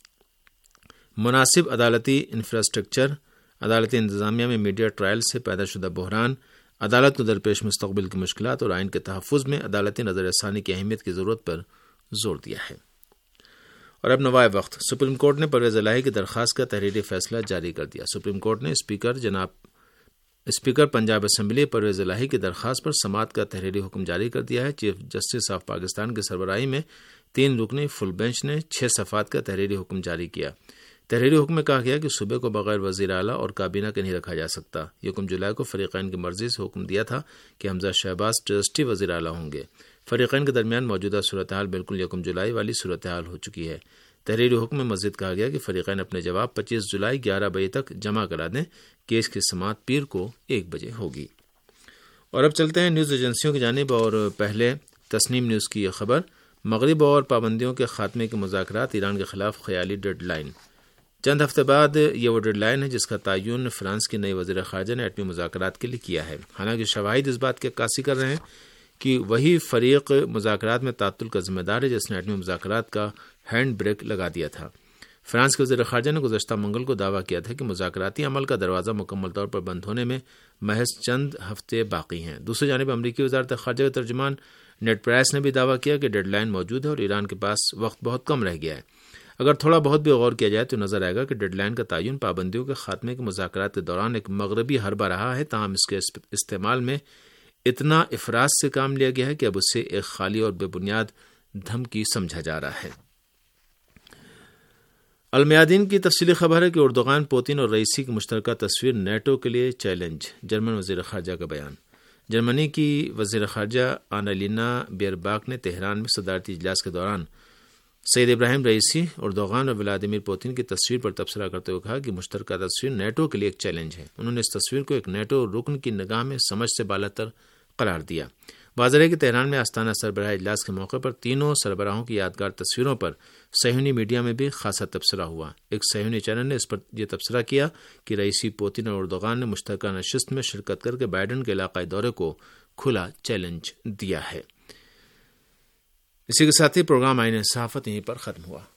مناسب عدالتی انفراسٹرکچر، عدالتی انتظامیہ میں میڈیا ٹرائل سے پیدا شدہ بحران، عدالت کو درپیش مستقبل کی مشکلات اور آئین کے تحفظ میں عدالتی نظر ثانی کی اہمیت کی ضرورت پر زور دیا ہے۔ اور اب نوائے وقت، سپریم کورٹ نے پرویز الہی کی درخواست کا تحریری فیصلہ جاری کر دیا۔ سپریم کورٹ نے اسپیکر جناب اسپیکر پنجاب اسمبلی پرویز الہی کی درخواست پر سماعت کا تحریری حکم جاری کر دیا ہے۔ چیف جسٹس آف پاکستان کی سربراہی میں تین رکنی فل بینچ نے چھ صفحات کا تحریری حکم جاری کیا۔ تحریری حکم میں کہا گیا کہ صوبے کو بغیر وزیر اعلیٰ اور کابینہ کے نہیں رکھا جا سکتا۔ یہ حکم جولائی کو فریقین کی مرضی سے حکم دیا تھا کہ حمزہ شہباز ٹرسٹی وزیر اعلیٰ ہوں گے۔ فریقین کے درمیان موجودہ صورتحال بالکل یکم جولائی والی صورتحال ہو چکی ہے۔ تحریری حکم میں مزید کہا گیا کہ فریقین اپنے جواب پچیس جولائی گیارہ بجے تک جمع کرا دیں۔ کیس کی سماعت پیر کو ایک بجے ہوگی۔ اور اب چلتے ہیں نیوز ایجنسیوں کی جانب اور پہلے تسنیم نیوز کی یہ خبر، مغرب اور پابندیوں کے خاتمے کے مذاکرات ایران کے خلاف خیالی ڈیڈ لائن۔ چند ہفتے بعد یہ وہ ڈیڈ لائن ہے جس کا تعین فرانس کی نئی وزیر خارجہ نے ایٹمی مذاکرات کے لیے کیا ہے۔ حالانکہ شواہد اس بات کی عکاسی کر رہے ہیں کہ وہی فریق مذاکرات میں تعطل کا ذمہ دار ہے جس نے ایٹمی مذاکرات کا ہینڈ بریک لگا دیا تھا۔ فرانس کے وزیر خارجہ نے گزشتہ منگل کو دعویٰ کیا تھا کہ مذاکراتی عمل کا دروازہ مکمل طور پر بند ہونے میں محض چند ہفتے باقی ہیں۔ دوسری جانب امریکی وزارت خارجہ کے ترجمان نیڈ پرائس نے بھی دعویٰ کیا کہ ڈیڈ لائن موجود ہے اور ایران کے پاس وقت بہت کم رہ گیا ہے۔ اگر تھوڑا بہت بھی غور کیا جائے تو نظر آئے گا کہ ڈیڈ لائن کا تعین پابندیوں کے خاتمے کے مذاکرات کے دوران ایک مغربی حربہ رہا ہے، تاہم اس کے استعمال میں اتنا افراط سے کام لیا گیا ہے کہ اب اسے ایک خالی اور بے بنیاد دھمکی سمجھا جا رہا ہے۔ المیادین کی تفصیلی خبر ہے کہ اردوغان، پوتین اور رئیسی کی مشترکہ تصویر نیٹو کے لیے چیلنج، جرمن وزیر خارجہ کا بیان۔ جرمنی کی وزیر خارجہ آنالینا بیئرباک نے تہران میں صدارتی اجلاس کے دوران سید ابراہیم رئیسی، اردوغان اور ولادیمیر پوتین کی تصویر پر تبصرہ کرتے ہوئے کہا کہ مشترکہ تصویر نیٹو کے لیے ایک چیلنج ہے۔ انہوں نے اس تصویر کو ایک نیٹو رکن کی نگاہ میں سمجھ سے بالاتر قرار دیا۔ واضح ہے کہ تہران میں آستانہ سربراہ اجلاس کے موقع پر تینوں سربراہوں کی یادگار تصویروں پر صہیونی میڈیا میں بھی خاصا تبصرہ ہوا۔ ایک صہیونی چینل نے اس پر یہ تبصرہ کیا کہ رئیسی، پوتین اور اردوغان نے مشترکہ نشست میں شرکت کر کے بائیڈن کے علاقائی دورے کو کھلا چیلنج دیا ہے۔ اسی کے ساتھ ہی پروگرام آئین صحافت یہیں پر ختم ہوا۔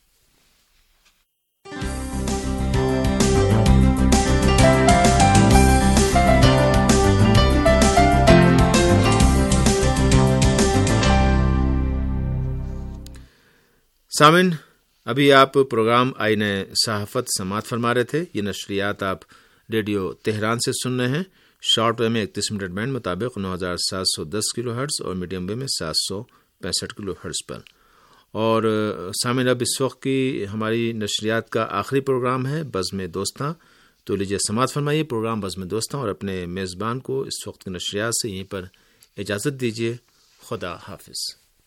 سامن، ابھی آپ پروگرام آئین صحافت سماعت فرما رہے تھے۔ یہ نشریات آپ ریڈیو تہران سے سن رہے ہیں۔ شارٹ ویو میں اکتیس میٹر بینڈ مطابق نو ہزار سات سو دس کلو ہرٹز اور میڈیم ویو میں سات سو پینسٹھ کلو ہرٹز پر۔ اور سامعین، اب اس وقت کی ہماری نشریات کا آخری پروگرام ہے بزم دوستاں۔ تو لیجیے سماعت فرمائیے پروگرام بزم دوستاں اور اپنے میزبان کو اس وقت کی نشریات سے یہیں پر اجازت دیجیے. خدا حافظ.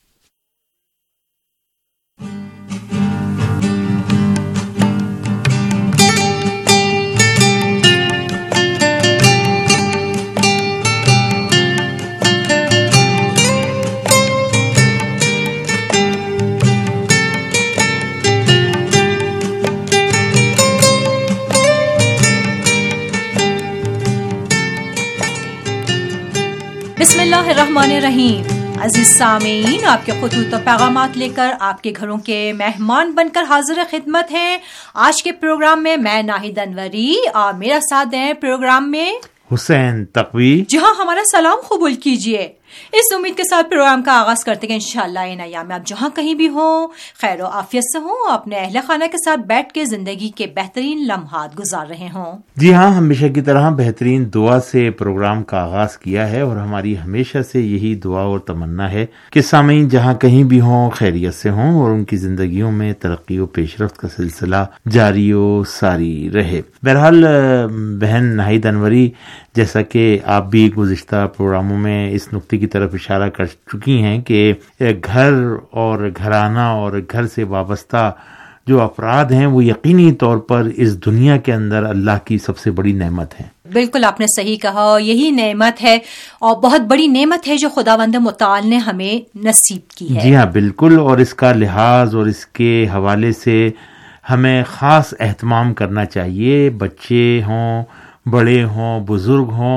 بسم اللہ الرحمن الرحیم. عزیز سامعین، آپ کے خطوط و پیغامات لے کر آپ کے گھروں کے مہمان بن کر حاضر خدمت ہیں. آج کے پروگرام میں میں ناہید انوری اور میرا ساتھ دیں پروگرام میں حسین تقوی. جی ہاں، ہمارا سلام قبول کیجیے. اس امید کے ساتھ پروگرام کا آغاز کرتے ہیں انشاءاللہ ان ایام میں آپ جہاں کہیں بھی ہوں خیر و عافیت سے ہوں، اپنے اہل خانہ کے ساتھ بیٹھ کے زندگی کے بہترین لمحات گزار رہے ہوں. جی ہاں، ہمیشہ کی طرح بہترین دعا سے پروگرام کا آغاز کیا ہے اور ہماری ہمیشہ سے یہی دعا اور تمنا ہے کہ سامعین جہاں کہیں بھی ہوں خیریت سے ہوں اور ان کی زندگیوں میں ترقی و پیش رفت کا سلسلہ جاری و ساری رہے. بہرحال بہن ناہید انوری، جیسا کہ آپ بھی گزشتہ پروگراموں میں اس نقطے کی طرف اشارہ کر چکی ہیں کہ گھر اور گھرانہ اور گھر سے وابستہ جو افراد ہیں وہ یقینی طور پر اس دنیا کے اندر اللہ کی سب سے بڑی نعمت ہے. بالکل آپ نے صحیح کہا، یہی نعمت ہے اور بہت بڑی نعمت ہے جو خداوند متعال نے ہمیں نصیب کی ہے. جی ہاں بالکل، اور اس کا لحاظ اور اس کے حوالے سے ہمیں خاص اہتمام کرنا چاہیے. بچے ہوں، بڑے ہوں، بزرگ ہوں،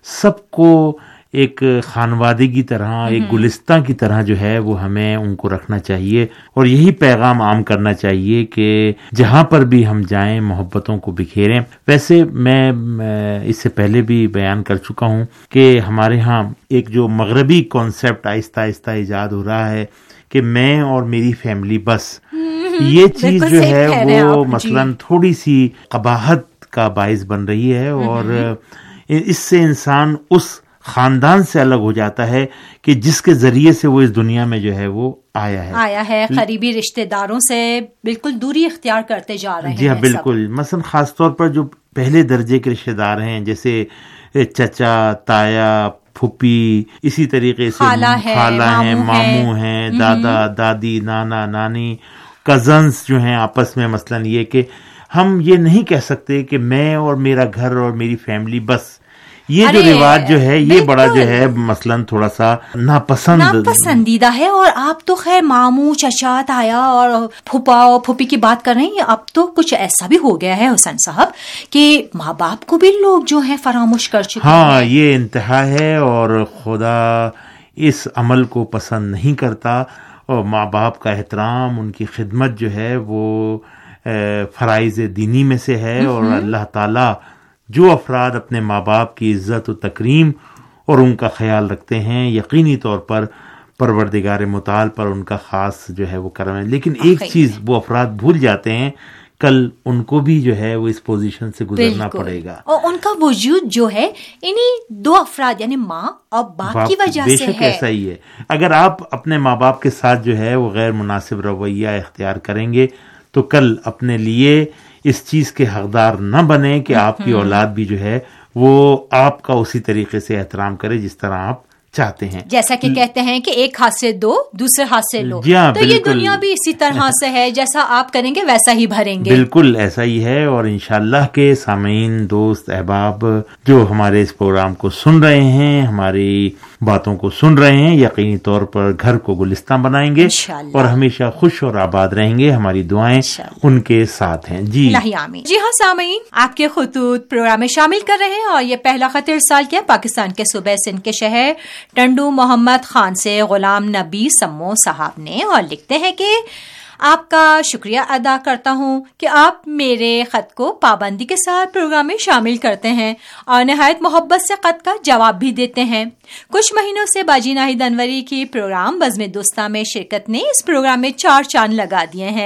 سب کو ایک خانوادے کی طرح، ایک گلستان کی طرح جو ہے وہ ہمیں ان کو رکھنا چاہیے اور یہی پیغام عام کرنا چاہیے کہ جہاں پر بھی ہم جائیں محبتوں کو بکھیریں. ویسے میں اس سے پہلے بھی بیان کر چکا ہوں کہ ہمارے ہاں ایک جو مغربی کانسیپٹ آہستہ آہستہ ایجاد ہو رہا ہے کہ میں اور میری فیملی بس، یہ چیز جو ہے وہ مثلاً تھوڑی سی قباحت کا باعث بن رہی ہے اور اس سے انسان اس خاندان سے الگ ہو جاتا ہے کہ جس کے ذریعے سے وہ اس دنیا میں جو ہے وہ آیا ہے آیا ہے قریبی رشتہ داروں سے بالکل دوری اختیار کرتے جا رہے ہیں. جی ہاں بالکل. مثلا خاص طور پر جو پہلے درجے کے رشتہ دار ہیں جیسے چچا، تایا، پھوپھی، اسی طریقے سے خالہ ہیں، ماموں ہیں، دادا دادی، نانا نانی، کزنز جو ہیں آپس میں. مثلا یہ کہ ہم یہ نہیں کہہ سکتے کہ میں اور میرا گھر اور میری فیملی بس. یہ جو رواج جو ہے یہ بڑا جو ہے مثلاً تھوڑا سا ناپسند ناپسندیدہ ہے. اور آپ تو خیر ماموں، چچا، تایا اور پھوپا اور پھوپھی کی بات کر رہے ہیں. اب تو کچھ ایسا بھی ہو گیا ہے حسین صاحب کہ ماں باپ کو بھی لوگ جو ہیں فراموش کر چکے ہیں. ہاں یہ انتہا ہے اور خدا اس عمل کو پسند نہیں کرتا. اور ماں باپ کا احترام، ان کی خدمت جو ہے وہ فرائض دینی میں سے ہے اور اللہ تعالیٰ جو افراد اپنے ماں باپ کی عزت و تکریم اور ان کا خیال رکھتے ہیں یقینی طور پر پروردگار متعال پر ان کا خاص جو ہے وہ کرم ہے. لیکن ایک چیز وہ افراد بھول جاتے ہیں، کل ان کو بھی جو ہے وہ اس پوزیشن سے گزرنا پڑے گا اور ان کا وجود جو ہے انہی دو افراد یعنی ماں اور باپ کی وجہ سے ہے. بے شک ایسا ہی ہے. اگر آپ اپنے ماں باپ کے ساتھ جو ہے وہ غیر مناسب رویہ اختیار کریں گے تو کل اپنے لیے اس چیز کے حقدار نہ بنے کہ آپ کی اولاد بھی جو ہے وہ آپ کا اسی طریقے سے احترام کرے جس طرح آپ چاہتے ہیں. جیسا کہ کہتے ہیں کہ ایک ہاتھ سے دو دوسرے ہاتھ سے لو. تو یہ دنیا بھی اسی طرح سے ہے، جیسا آپ کریں گے ویسا ہی بھریں گے. بالکل ایسا ہی ہے. اور انشاءاللہ کے سامعین، دوست، احباب جو ہمارے اس پروگرام کو سن رہے ہیں، ہماری باتوں کو سن رہے ہیں، یقینی طور پر گھر کو گلستان بنائیں گے اور ہمیشہ خوش اور آباد رہیں گے. ہماری دعائیں ان کے ساتھ ہیں. جی آمین. جی ہاں سامعین، آپ کے خطوط پروگرام میں شامل کر رہے ہیں اور یہ پہلا خط ارسال کیا پاکستان کے صوبہ سندھ کے شہر ٹنڈو محمد خان سے غلام نبی سمو صاحب نے، اور لکھتے ہیں کہ آپ کا شکریہ ادا کرتا ہوں کہ آپ میرے خط کو پابندی کے ساتھ پروگرام میں شامل کرتے ہیں اور نہایت محبت سے خط کا جواب بھی دیتے ہیں. کچھ مہینوں سے باجی ناہید انوری کی پروگرام بزم دوستاں میں شرکت نے اس پروگرام میں چار چاند لگا دیے ہیں.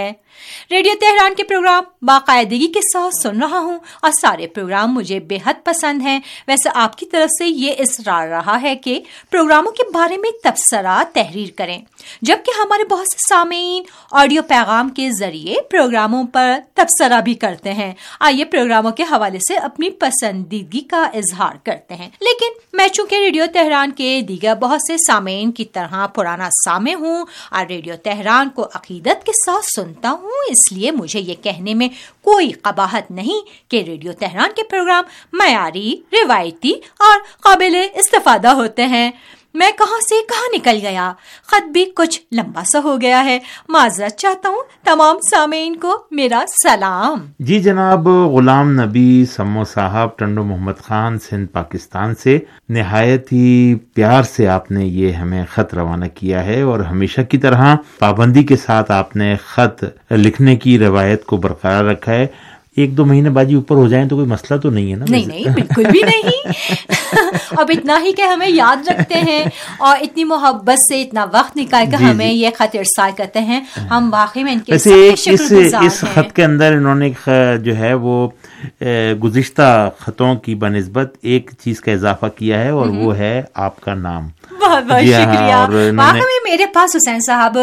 ریڈیو تہران کے پروگرام باقاعدگی کے ساتھ سن رہا ہوں اور سارے پروگرام مجھے بے حد پسند ہیں. ویسے آپ کی طرف سے یہ اصرار رہا ہے کہ پروگراموں کے بارے میں تبصرہ تحریر کریں، جبکہ ہمارے بہت سے سامعین آڈیو پیغام کے ذریعے پروگراموں پر تبصرہ بھی کرتے ہیں. آئیے پروگراموں کے حوالے سے اپنی پسندیدگی کا اظہار کرتے ہیں. لیکن میں چونکہ ریڈیو تہران کے دیگر بہت سے سامعین کی طرح پرانا سامع ہوں اور ریڈیو تہران کو عقیدت کے ساتھ سنتا ہوں، اس لیے مجھے یہ کہنے میں کوئی قباحت نہیں کہ ریڈیو تہران کے پروگرام معیاری، روایتی اور قابل استفادہ ہوتے ہیں. میں کہاں سے کہاں نکل گیا، خط بھی کچھ لمبا سا ہو گیا ہے. معذرت چاہتا ہوں. تمام سامعین کو میرا سلام. جی جناب غلام نبی سمو صاحب ٹنڈو محمد خان سندھ پاکستان سے نہایت ہی پیار سے آپ نے یہ ہمیں خط روانہ کیا ہے، اور ہمیشہ کی طرح پابندی کے ساتھ آپ نے خط لکھنے کی روایت کو برقرار رکھا ہے. ایک دو مہینے بعد ہی اوپر ہو جائیں تو کوئی مسئلہ تو نہیں ہے نا؟ نہیں نہیں، بالکل بھی نہیں. اب اتنا ہی کہ ہمیں یاد رکھتے ہیں اور اتنی محبت سے اتنا وقت نکال کر ہمیں یہ خط ارسال کرتے ہیں. ہم واقعی میں ان کے شکر گزار ہیں. اس خط کے اندر انہوں نے جو ہے وہ گزشتہ خطوں کی بنسبت ایک چیز کا اضافہ کیا ہے، اور وہ ہے آپ کا نام. بہت بہت شکریہ. واقعی میں میرے پاس حسین صاحب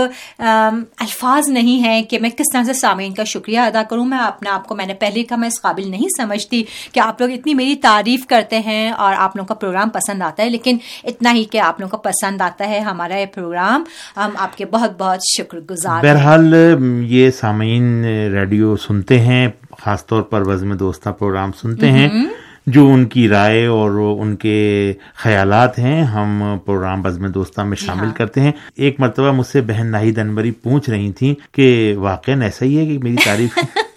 الفاظ نہیں ہیں کہ میں کس طرح سے سامعین کا شکریہ ادا کروں. میں اپنے آپ کو، میں نے پہلے کا میں اس قابل نہیں سمجھتی کہ آپ لوگ اتنی میری تعریف کرتے ہیں اور آپ لوگوں کا پروگرام پسند آتا ہے. لیکن اتنا ہی کہ آپ لوگوں کو پسند آتا ہے ہمارا یہ پروگرام، ہم آپ کے بہت بہت شکر گزار. بہرحال یہ سامعین ریڈیو سنتے ہیں، خاص طور پر بزم دوستہ پروگرام سنتے ہیں، جو ان کی رائے اور ان کے خیالات ہیں ہم پروگرام بزم دوستہ میں شامل کرتے ہیں. ایک مرتبہ مجھ سے بہن ناہید انوری پوچھ رہی تھیں کہ واقعاً ایسا ہی ہے کہ میری تعریف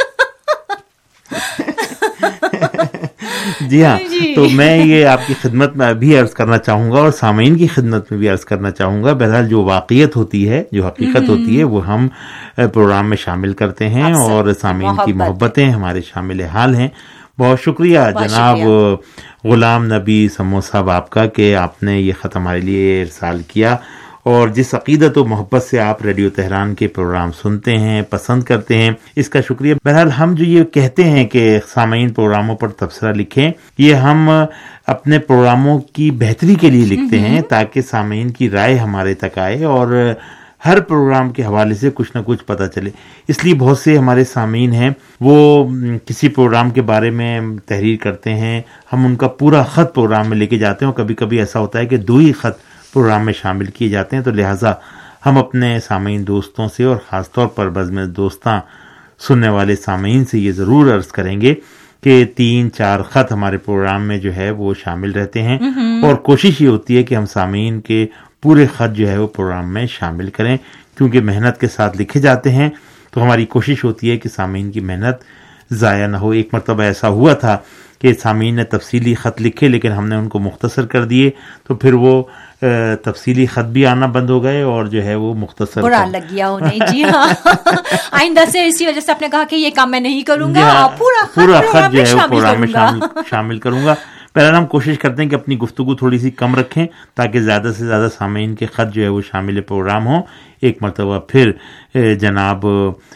جی ہاں. تو میں یہ آپ کی خدمت میں ابھی عرض کرنا چاہوں گا اور سامعین کی خدمت میں بھی عرض کرنا چاہوں گا. بہرحال جو واقعیت ہوتی ہے، جو حقیقت ہوتی ہے، وہ ہم پروگرام میں شامل کرتے ہیں، اور سامعین کی محبتیں ہمارے شامل حال ہیں. بہت شکریہ جناب غلام نبی سمو صاحب آپ کا کہ آپ نے یہ خط ہمارے لیے ارسال کیا، اور جس عقیدت و محبت سے آپ ریڈیو تہران کے پروگرام سنتے ہیں، پسند کرتے ہیں، اس کا شکریہ. بہرحال ہم جو یہ کہتے ہیں کہ سامعین پروگراموں پر تبصرہ لکھیں، یہ ہم اپنے پروگراموں کی بہتری کے لیے لکھتے ہیں تاکہ سامعین کی رائے ہمارے تک آئے اور ہر پروگرام کے حوالے سے کچھ نہ کچھ پتہ چلے. اس لیے بہت سے ہمارے سامعین ہیں وہ کسی پروگرام کے بارے میں تحریر کرتے ہیں، ہم ان کا پورا خط پروگرام میں لے کے جاتے ہیں، اور کبھی کبھی ایسا ہوتا ہے کہ دو ہی خط پروگرام میں شامل کیے جاتے ہیں. تو لہٰذا ہم اپنے سامعین دوستوں سے اور خاص طور پر بزم دوستاں سننے والے سامعین سے یہ ضرور عرض کریں گے کہ تین چار خط ہمارے پروگرام میں جو ہے وہ شامل رہتے ہیں، اور کوشش یہ ہوتی ہے کہ ہم سامعین کے پورے خط جو ہے وہ پروگرام میں شامل کریں، کیونکہ محنت کے ساتھ لکھے جاتے ہیں. تو ہماری کوشش ہوتی ہے کہ سامعین کی محنت ضائع نہ ہو. ایک مرتبہ ایسا ہوا تھا کہ سامعین نے تفصیلی خط لکھے لیکن ہم نے ان کو مختصر کر دیے، تو پھر وہ تفصیلی خط بھی آنا بند ہو گئے اور جو ہے وہ مختصر برا لگ گیا انہیں. جی ہاں، آئندہ سے اسی وجہ سے آپ نے کہا کہ یہ کام میں نہیں کروں گا، پورا پورا خط جو ہے وہ پروگرام میں شامل کروں گا. پہلے ہم کوشش کرتے ہیں کہ اپنی گفتگو تھوڑی سی کم رکھیں تاکہ زیادہ سے زیادہ سامعین کے خط جو ہے وہ شامل پروگرام ہوں. ایک مرتبہ پھر جناب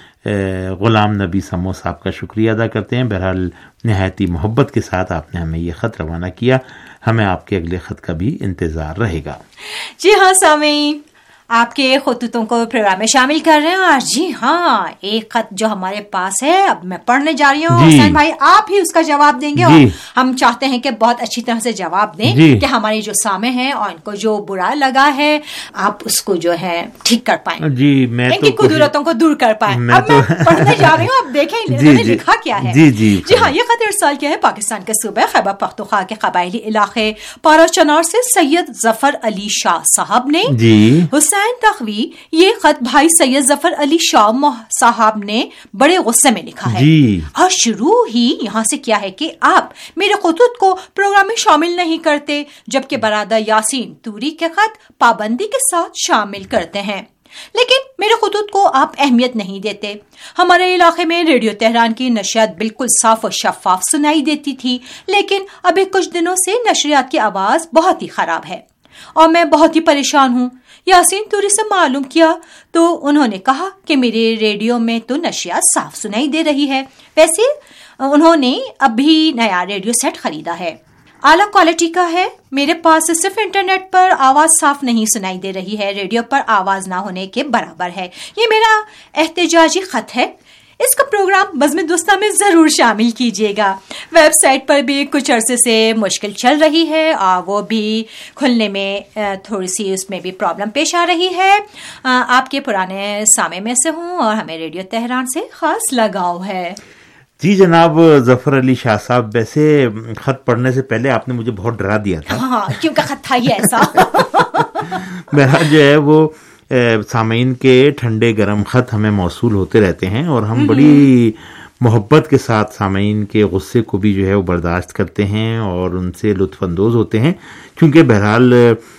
غلام نبی سمو صاحب کا شکریہ ادا کرتے ہیں. بہرحال نہایت ہی محبت کے ساتھ آپ نے ہمیں یہ خط روانہ کیا. ہمیں آپ کے اگلے خط کا بھی انتظار رہے گا. جی ہاں سامعین، آپ کے خطوطوں کو پروگرام میں شامل کر رہے ہیں. اور جی ہاں، ایک خط جو ہمارے پاس ہے اب میں پڑھنے جا رہی ہوں. حسین بھائی آپ ہی اس کا جواب دیں گے، اور ہم چاہتے ہیں کہ بہت اچھی طرح سے جواب دیں کہ ہمارے جو سامع ہیں اور ان کو جو برا لگا ہے آپ اس کو جو ہے ٹھیک کر پائیں، جی میں ان کی قدرتوں کو دور کر پائیں. اب میں پڑھنے جا رہی ہوں، اب دیکھیں انہوں نے لکھا کیا ہے. جی جی جی ہاں، یہ خط ارسال کیا ہے پاکستان کے صوبہ خیبر پختونخوا کے قبائلی علاقے پارا چنار سے سید ظفر علی شاہ صاحب نے. جی حسین تخوی، یہ خط بھائی سید ظفر علی شاہ صاحب نے بڑے غصے میں لکھا ہے، اور شروع ہی یہاں سے کیا ہے کہ آپ میرے خطوط کو پروگرام میں شامل نہیں کرتے، جبکہ برادر یاسین توری کے خط پابندی کے ساتھ شامل کرتے ہیں، لیکن میرے خطوط کو آپ اہمیت نہیں دیتے. ہمارے علاقے میں ریڈیو تہران کی نشریات بالکل صاف اور شفاف سنائی دیتی تھی، لیکن ابھی کچھ دنوں سے نشریات کی آواز بہت ہی خراب ہے. اور میں بہت ہی پریشان ہوں۔ یاسین توری سے معلوم کیا تو انہوں نے کہا کہ میرے ریڈیو میں تو نشریات صاف سنائی دے رہی ہے۔ ویسے انہوں نے ابھی نیا ریڈیو سیٹ خریدا ہے، اعلیٰ کوالٹی کا ہے۔ میرے پاس صرف انٹرنیٹ پر آواز صاف نہیں سنائی دے رہی ہے، ریڈیو پر آواز نہ ہونے کے برابر ہے۔ یہ میرا احتجاجی خط ہے، اس کا پروگرام بزم دوستہ میں ضرور شامل کیجیے گا۔ ویب سائٹ پر بھی کچھ عرصے سے مشکل چل رہی ہے اور وہ بھی کھلنے میں تھوڑی سی اس میں بھی پرابلم پیش آ رہی ہے۔ آپ کے پرانے سامع میں سے ہوں اور ہمیں ریڈیو تہران سے خاص لگاؤ ہے۔ جی جناب ظفر علی شاہ صاحب، ویسے خط پڑھنے سے پہلے آپ نے مجھے بہت ڈرا دیا تھا۔ ہاں کیونکہ خط تھا ہی ایسا۔ میرا جو ہے وہ سامعین کے ٹھنڈے گرم خط ہمیں موصول ہوتے رہتے ہیں اور ہم بڑی محبت کے ساتھ سامعین کے غصے کو بھی جو ہے وہ برداشت کرتے ہیں اور ان سے لطف اندوز ہوتے ہیں، کیونکہ بہرحال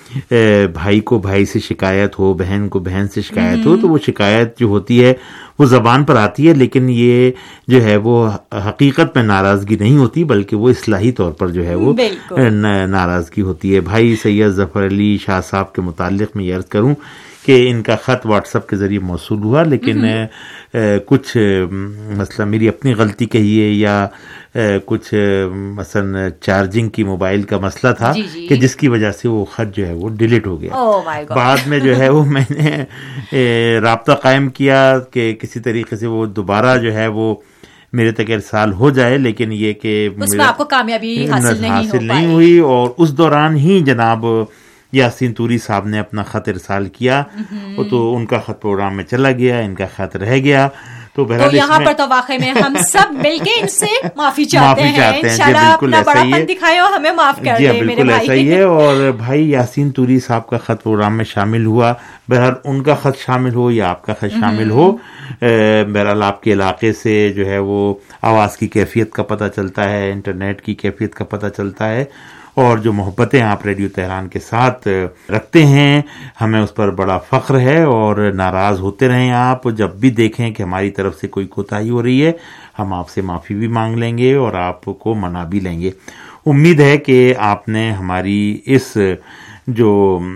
بھائی کو بھائی سے شکایت ہو، بہن کو بہن سے شکایت ہو، تو وہ شکایت جو ہوتی ہے وہ زبان پر آتی ہے، لیکن یہ جو ہے وہ حقیقت میں ناراضگی نہیں ہوتی بلکہ وہ اصلاحی طور پر جو ہے وہ ناراضگی ہوتی ہے۔ بھائی سید ظفر علی شاہ صاحب کے متعلق میں یہ عرض کروں کہ ان کا خط واٹس ایپ کے ذریعے موصول ہوا، لیکن کچھ مثلا میری اپنی غلطی کہیے یا کچھ مثلا چارجنگ کی موبائل کا مسئلہ تھا جی جی. کہ جس کی وجہ سے وہ خط جو ہے وہ ڈیلیٹ ہو گیا۔ oh بعد میں جو ہے وہ میں نے رابطہ قائم کیا کہ کسی طریقے سے وہ دوبارہ جو ہے وہ میرے تک ارسال ہو جائے، لیکن یہ کہ اس میں آپ کو کامیابی حاصل نہیں, حاصل نہیں ہوئی، اور اس دوران ہی جناب یاسین توری صاحب نے اپنا خط ارسال کیا تو ان کا خط پروگرام میں چلا گیا، ان کا خط رہ گیا۔ تو تو یہاں پر تو واقعی میں ہم سب مل کے ان سے معافی چاہتے ہیں، انشاءاللہ اپنا بڑا پن دکھائے اور ہمیں معاف کر دیں میرے بھائی۔ بالکل ایسا ہی ہے، اور بھائی یاسین توری صاحب کا خط پروگرام میں شامل ہوا، بہرحال ان کا خط شامل ہو یا آپ کا خط شامل ہو، بہرحال آپ کے علاقے سے جو ہے وہ آواز کی کیفیت کا پتہ چلتا ہے، انٹرنیٹ کی کیفیت کا پتہ چلتا ہے، اور جو محبتیں آپ ریڈیو تہران کے ساتھ رکھتے ہیں ہمیں اس پر بڑا فخر ہے، اور ناراض ہوتے رہیں آپ، جب بھی دیکھیں کہ ہماری طرف سے کوئی کوتاہی ہو رہی ہے ہم آپ سے معافی بھی مانگ لیں گے اور آپ کو منا بھی لیں گے۔ امید ہے کہ آپ نے ہماری اس جو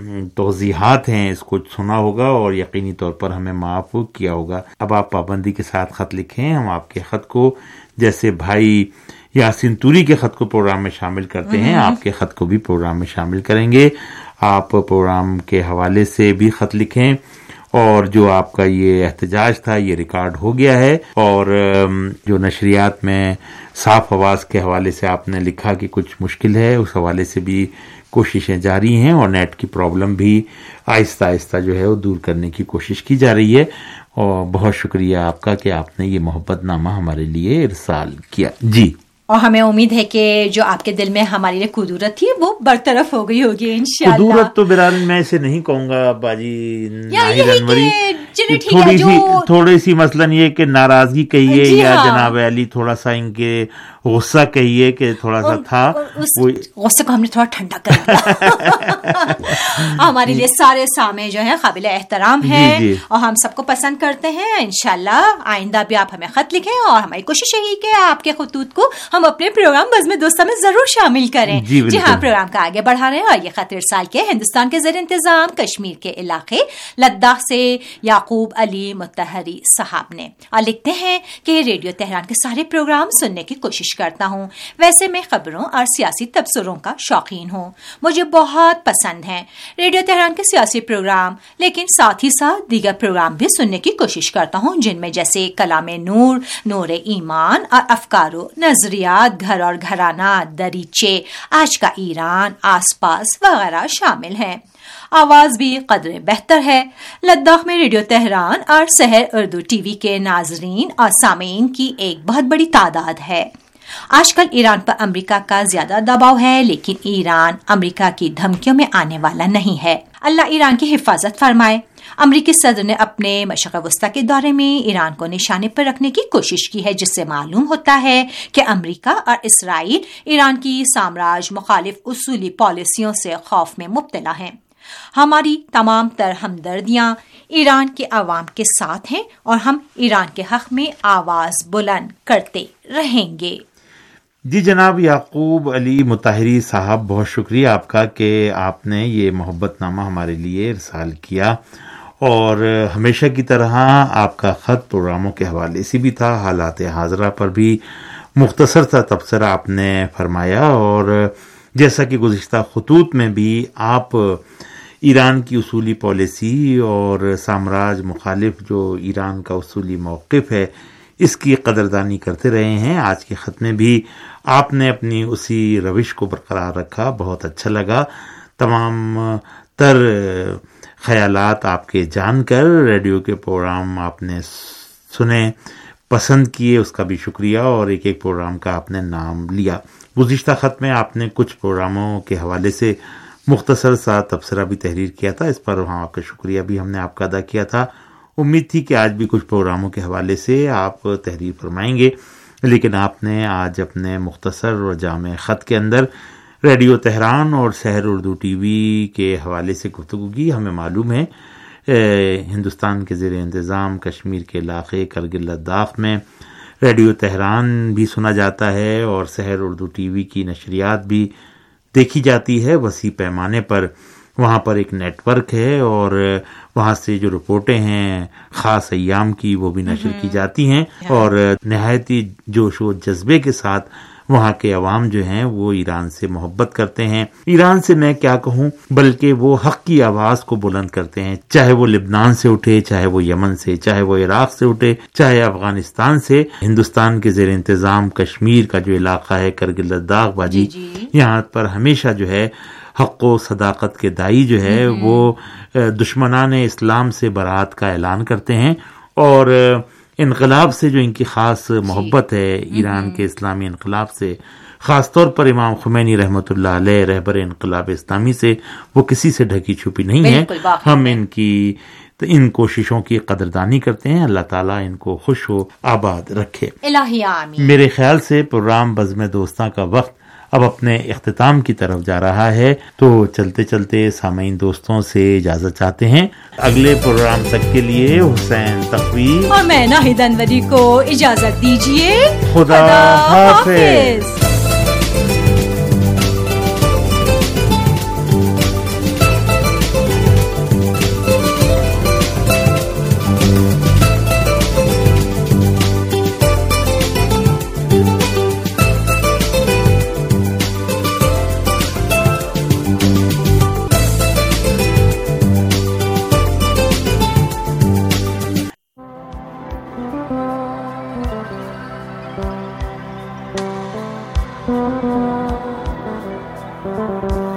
توضیحات ہیں اس کو سنا ہوگا اور یقینی طور پر ہمیں معاف کیا ہوگا۔ اب آپ پابندی کے ساتھ خط لکھیں، ہم آپ کے خط کو جیسے بھائی یاسین توری کے خط کو پروگرام میں شامل کرتے ہیں آپ کے خط کو بھی پروگرام میں شامل کریں گے۔ آپ پروگرام کے حوالے سے بھی خط لکھیں، اور جو آپ کا یہ احتجاج تھا یہ ریکارڈ ہو گیا ہے، اور جو نشریات میں صاف آواز کے حوالے سے آپ نے لکھا کہ کچھ مشکل ہے، اس حوالے سے بھی کوششیں جاری ہیں، اور نیٹ کی پرابلم بھی آہستہ آہستہ جو ہے وہ دور کرنے کی کوشش کی جا رہی ہے۔ اور بہت شکریہ آپ کا کہ آپ نے یہ محبت نامہ ہمارے لیے ارسال کیا۔ جی، اور ہمیں امید ہے کہ جو آپ کے دل میں ہمارے لیے قدورت تھی وہ برطرف ہو گئی ہوگی انشاءاللہ۔ قدورت تو بہرحال میں اسے نہیں کہوں گا باجی ناہید انوری، تھوڑی سی تھوڑی سی مثلاً یہ کہ ناراضگی کہیے یا جناب علی تھوڑا سا ان کے غصہ کہیے کہ تھوڑا سا تھا، غصے کو ہم نے تھوڑا ٹھنڈا کر دیا۔ ہمارے لیے سارے سامع جو ہیں قابل احترام ہیں اور ہم سب کو پسند کرتے ہیں۔ انشاءاللہ آئندہ بھی آپ ہمیں خط لکھیں، اور ہماری کوشش یہی کہ آپ کے خطوط کو ہم اپنے پروگرام بزم دوستہ میں ضرور شامل کریں۔ جی ہاں، پروگرام کا آگے بڑھا رہے ہیں، اور یہ خط ارسال کے ہندوستان کے زیر انتظام کشمیر کے علاقے لداخ سے یعقوب علی متحری صاحب نے، اور لکھتے ہیں کہ ریڈیو تہران کے سارے پروگرام سننے کی کوشش کرتا ہوں۔ ویسے میں خبروں اور سیاسی تبصروں کا شوقین ہوں، مجھے بہت پسند ہیں ریڈیو تہران کے سیاسی پروگرام، لیکن ساتھ ہی ساتھ دیگر پروگرام بھی سننے کی کوشش کرتا ہوں، جن میں جیسے کلام نور، نور ایمان اور افکار و نظریات، گھر اور گھرانہ، دریچے، آج کا ایران، آس پاس وغیرہ شامل ہیں۔ آواز بھی قدر بہتر ہے۔ لداخ میں ریڈیو تہران اور سحر اردو ٹی وی کے ناظرین اور سامعین کی ایک بہت بڑی تعداد ہے۔ آج کل ایران پر امریکہ کا زیادہ دباؤ ہے، لیکن ایران امریکہ کی دھمکیوں میں آنے والا نہیں ہے۔ اللہ ایران کی حفاظت فرمائے۔ امریکی صدر نے اپنے مشرق وسطیٰ کے دورے میں ایران کو نشانے پر رکھنے کی کوشش کی ہے، جس سے معلوم ہوتا ہے کہ امریکہ اور اسرائیل ایران کی سامراج مخالف اصولی پالیسیوں سے خوف میں مبتلا ہیں۔ ہماری تمام تر ہمدردیاں ایران کے عوام کے ساتھ ہیں، اور ہم ایران کے حق میں آواز بلند کرتے رہیں گے۔ جی جناب یعقوب علی مطہری صاحب، بہت شکریہ آپ کا کہ آپ نے یہ محبت نامہ ہمارے لیے ارسال کیا، اور ہمیشہ کی طرح آپ کا خط پروگراموں کے حوالے سے بھی تھا، حالات حاضرہ پر بھی مختصر سا تبصرہ آپ نے فرمایا، اور جیسا کہ گزشتہ خطوط میں بھی آپ ایران کی اصولی پالیسی اور سامراج مخالف جو ایران کا اصولی موقف ہے اس کی قدردانی کرتے رہے ہیں، آج کے خط میں بھی آپ نے اپنی اسی روش کو برقرار رکھا، بہت اچھا لگا۔ تمام تر خیالات آپ کے جان کر، ریڈیو کے پروگرام آپ نے سنے، پسند کیے، اس کا بھی شکریہ، اور ایک ایک پروگرام کا آپ نے نام لیا۔ گزشتہ خط میں آپ نے کچھ پروگراموں کے حوالے سے مختصر سا تبصرہ بھی تحریر کیا تھا، اس پر وہاں آپ کا شکریہ بھی ہم نے آپ کا ادا کیا تھا۔ امید تھی کہ آج بھی کچھ پروگراموں کے حوالے سے آپ تحریر فرمائیں گے، لیکن آپ نے آج اپنے مختصر اور جامع خط کے اندر ریڈیو تہران اور سحر اردو ٹی وی کے حوالے سے گفتگو کی۔ ہمیں معلوم ہے ہندوستان کے زیر انتظام کشمیر کے علاقے کرگل لداخ میں ریڈیو تہران بھی سنا جاتا ہے، اور سحر اردو ٹی وی کی نشریات بھی دیکھی جاتی ہے وسیع پیمانے پر۔ وہاں پر ایک نیٹ ورک ہے، اور وہاں سے جو رپورٹیں ہیں خاص ایام کی وہ بھی نشر کی جاتی ہیں، اور نہایت ہی جوش و جذبے کے ساتھ وہاں کے عوام جو ہیں وہ ایران سے محبت کرتے ہیں۔ ایران سے میں کیا کہوں، بلکہ وہ حق کی آواز کو بلند کرتے ہیں، چاہے وہ لبنان سے اٹھے، چاہے وہ یمن سے، چاہے وہ عراق سے اٹھے، چاہے افغانستان سے۔ ہندوستان کے زیر انتظام کشمیر کا جو علاقہ ہے کرگل لداخ باجی، یہاں پر ہمیشہ جو ہے حق و صداقت کے دائی جو ہے وہ دشمنان اسلام سے برات کا اعلان کرتے ہیں، اور انقلاب سے جو ان کی خاص محبت ہے، ایران کے اسلامی انقلاب سے، خاص طور پر امام خمینی رحمۃ اللہ علیہ رہبر انقلاب اسلامی سے، وہ کسی سے ڈھکی چھپی نہیں ہے۔ ہم ان کی ان کوششوں کی قدردانی کرتے ہیں، اللہ تعالیٰ ان کو خوش و آباد رکھے، الہی آمین۔ میرے خیال سے پروگرام بزم دوستاں کا وقت اب اپنے اختتام کی طرف جا رہا ہے، تو چلتے چلتے سامعین دوستوں سے اجازت چاہتے ہیں۔ اگلے پروگرام تک کے لیے حسین تقوی اور میں ناہید انوری کو اجازت دیجیے۔ خدا حافظ۔ Thank you.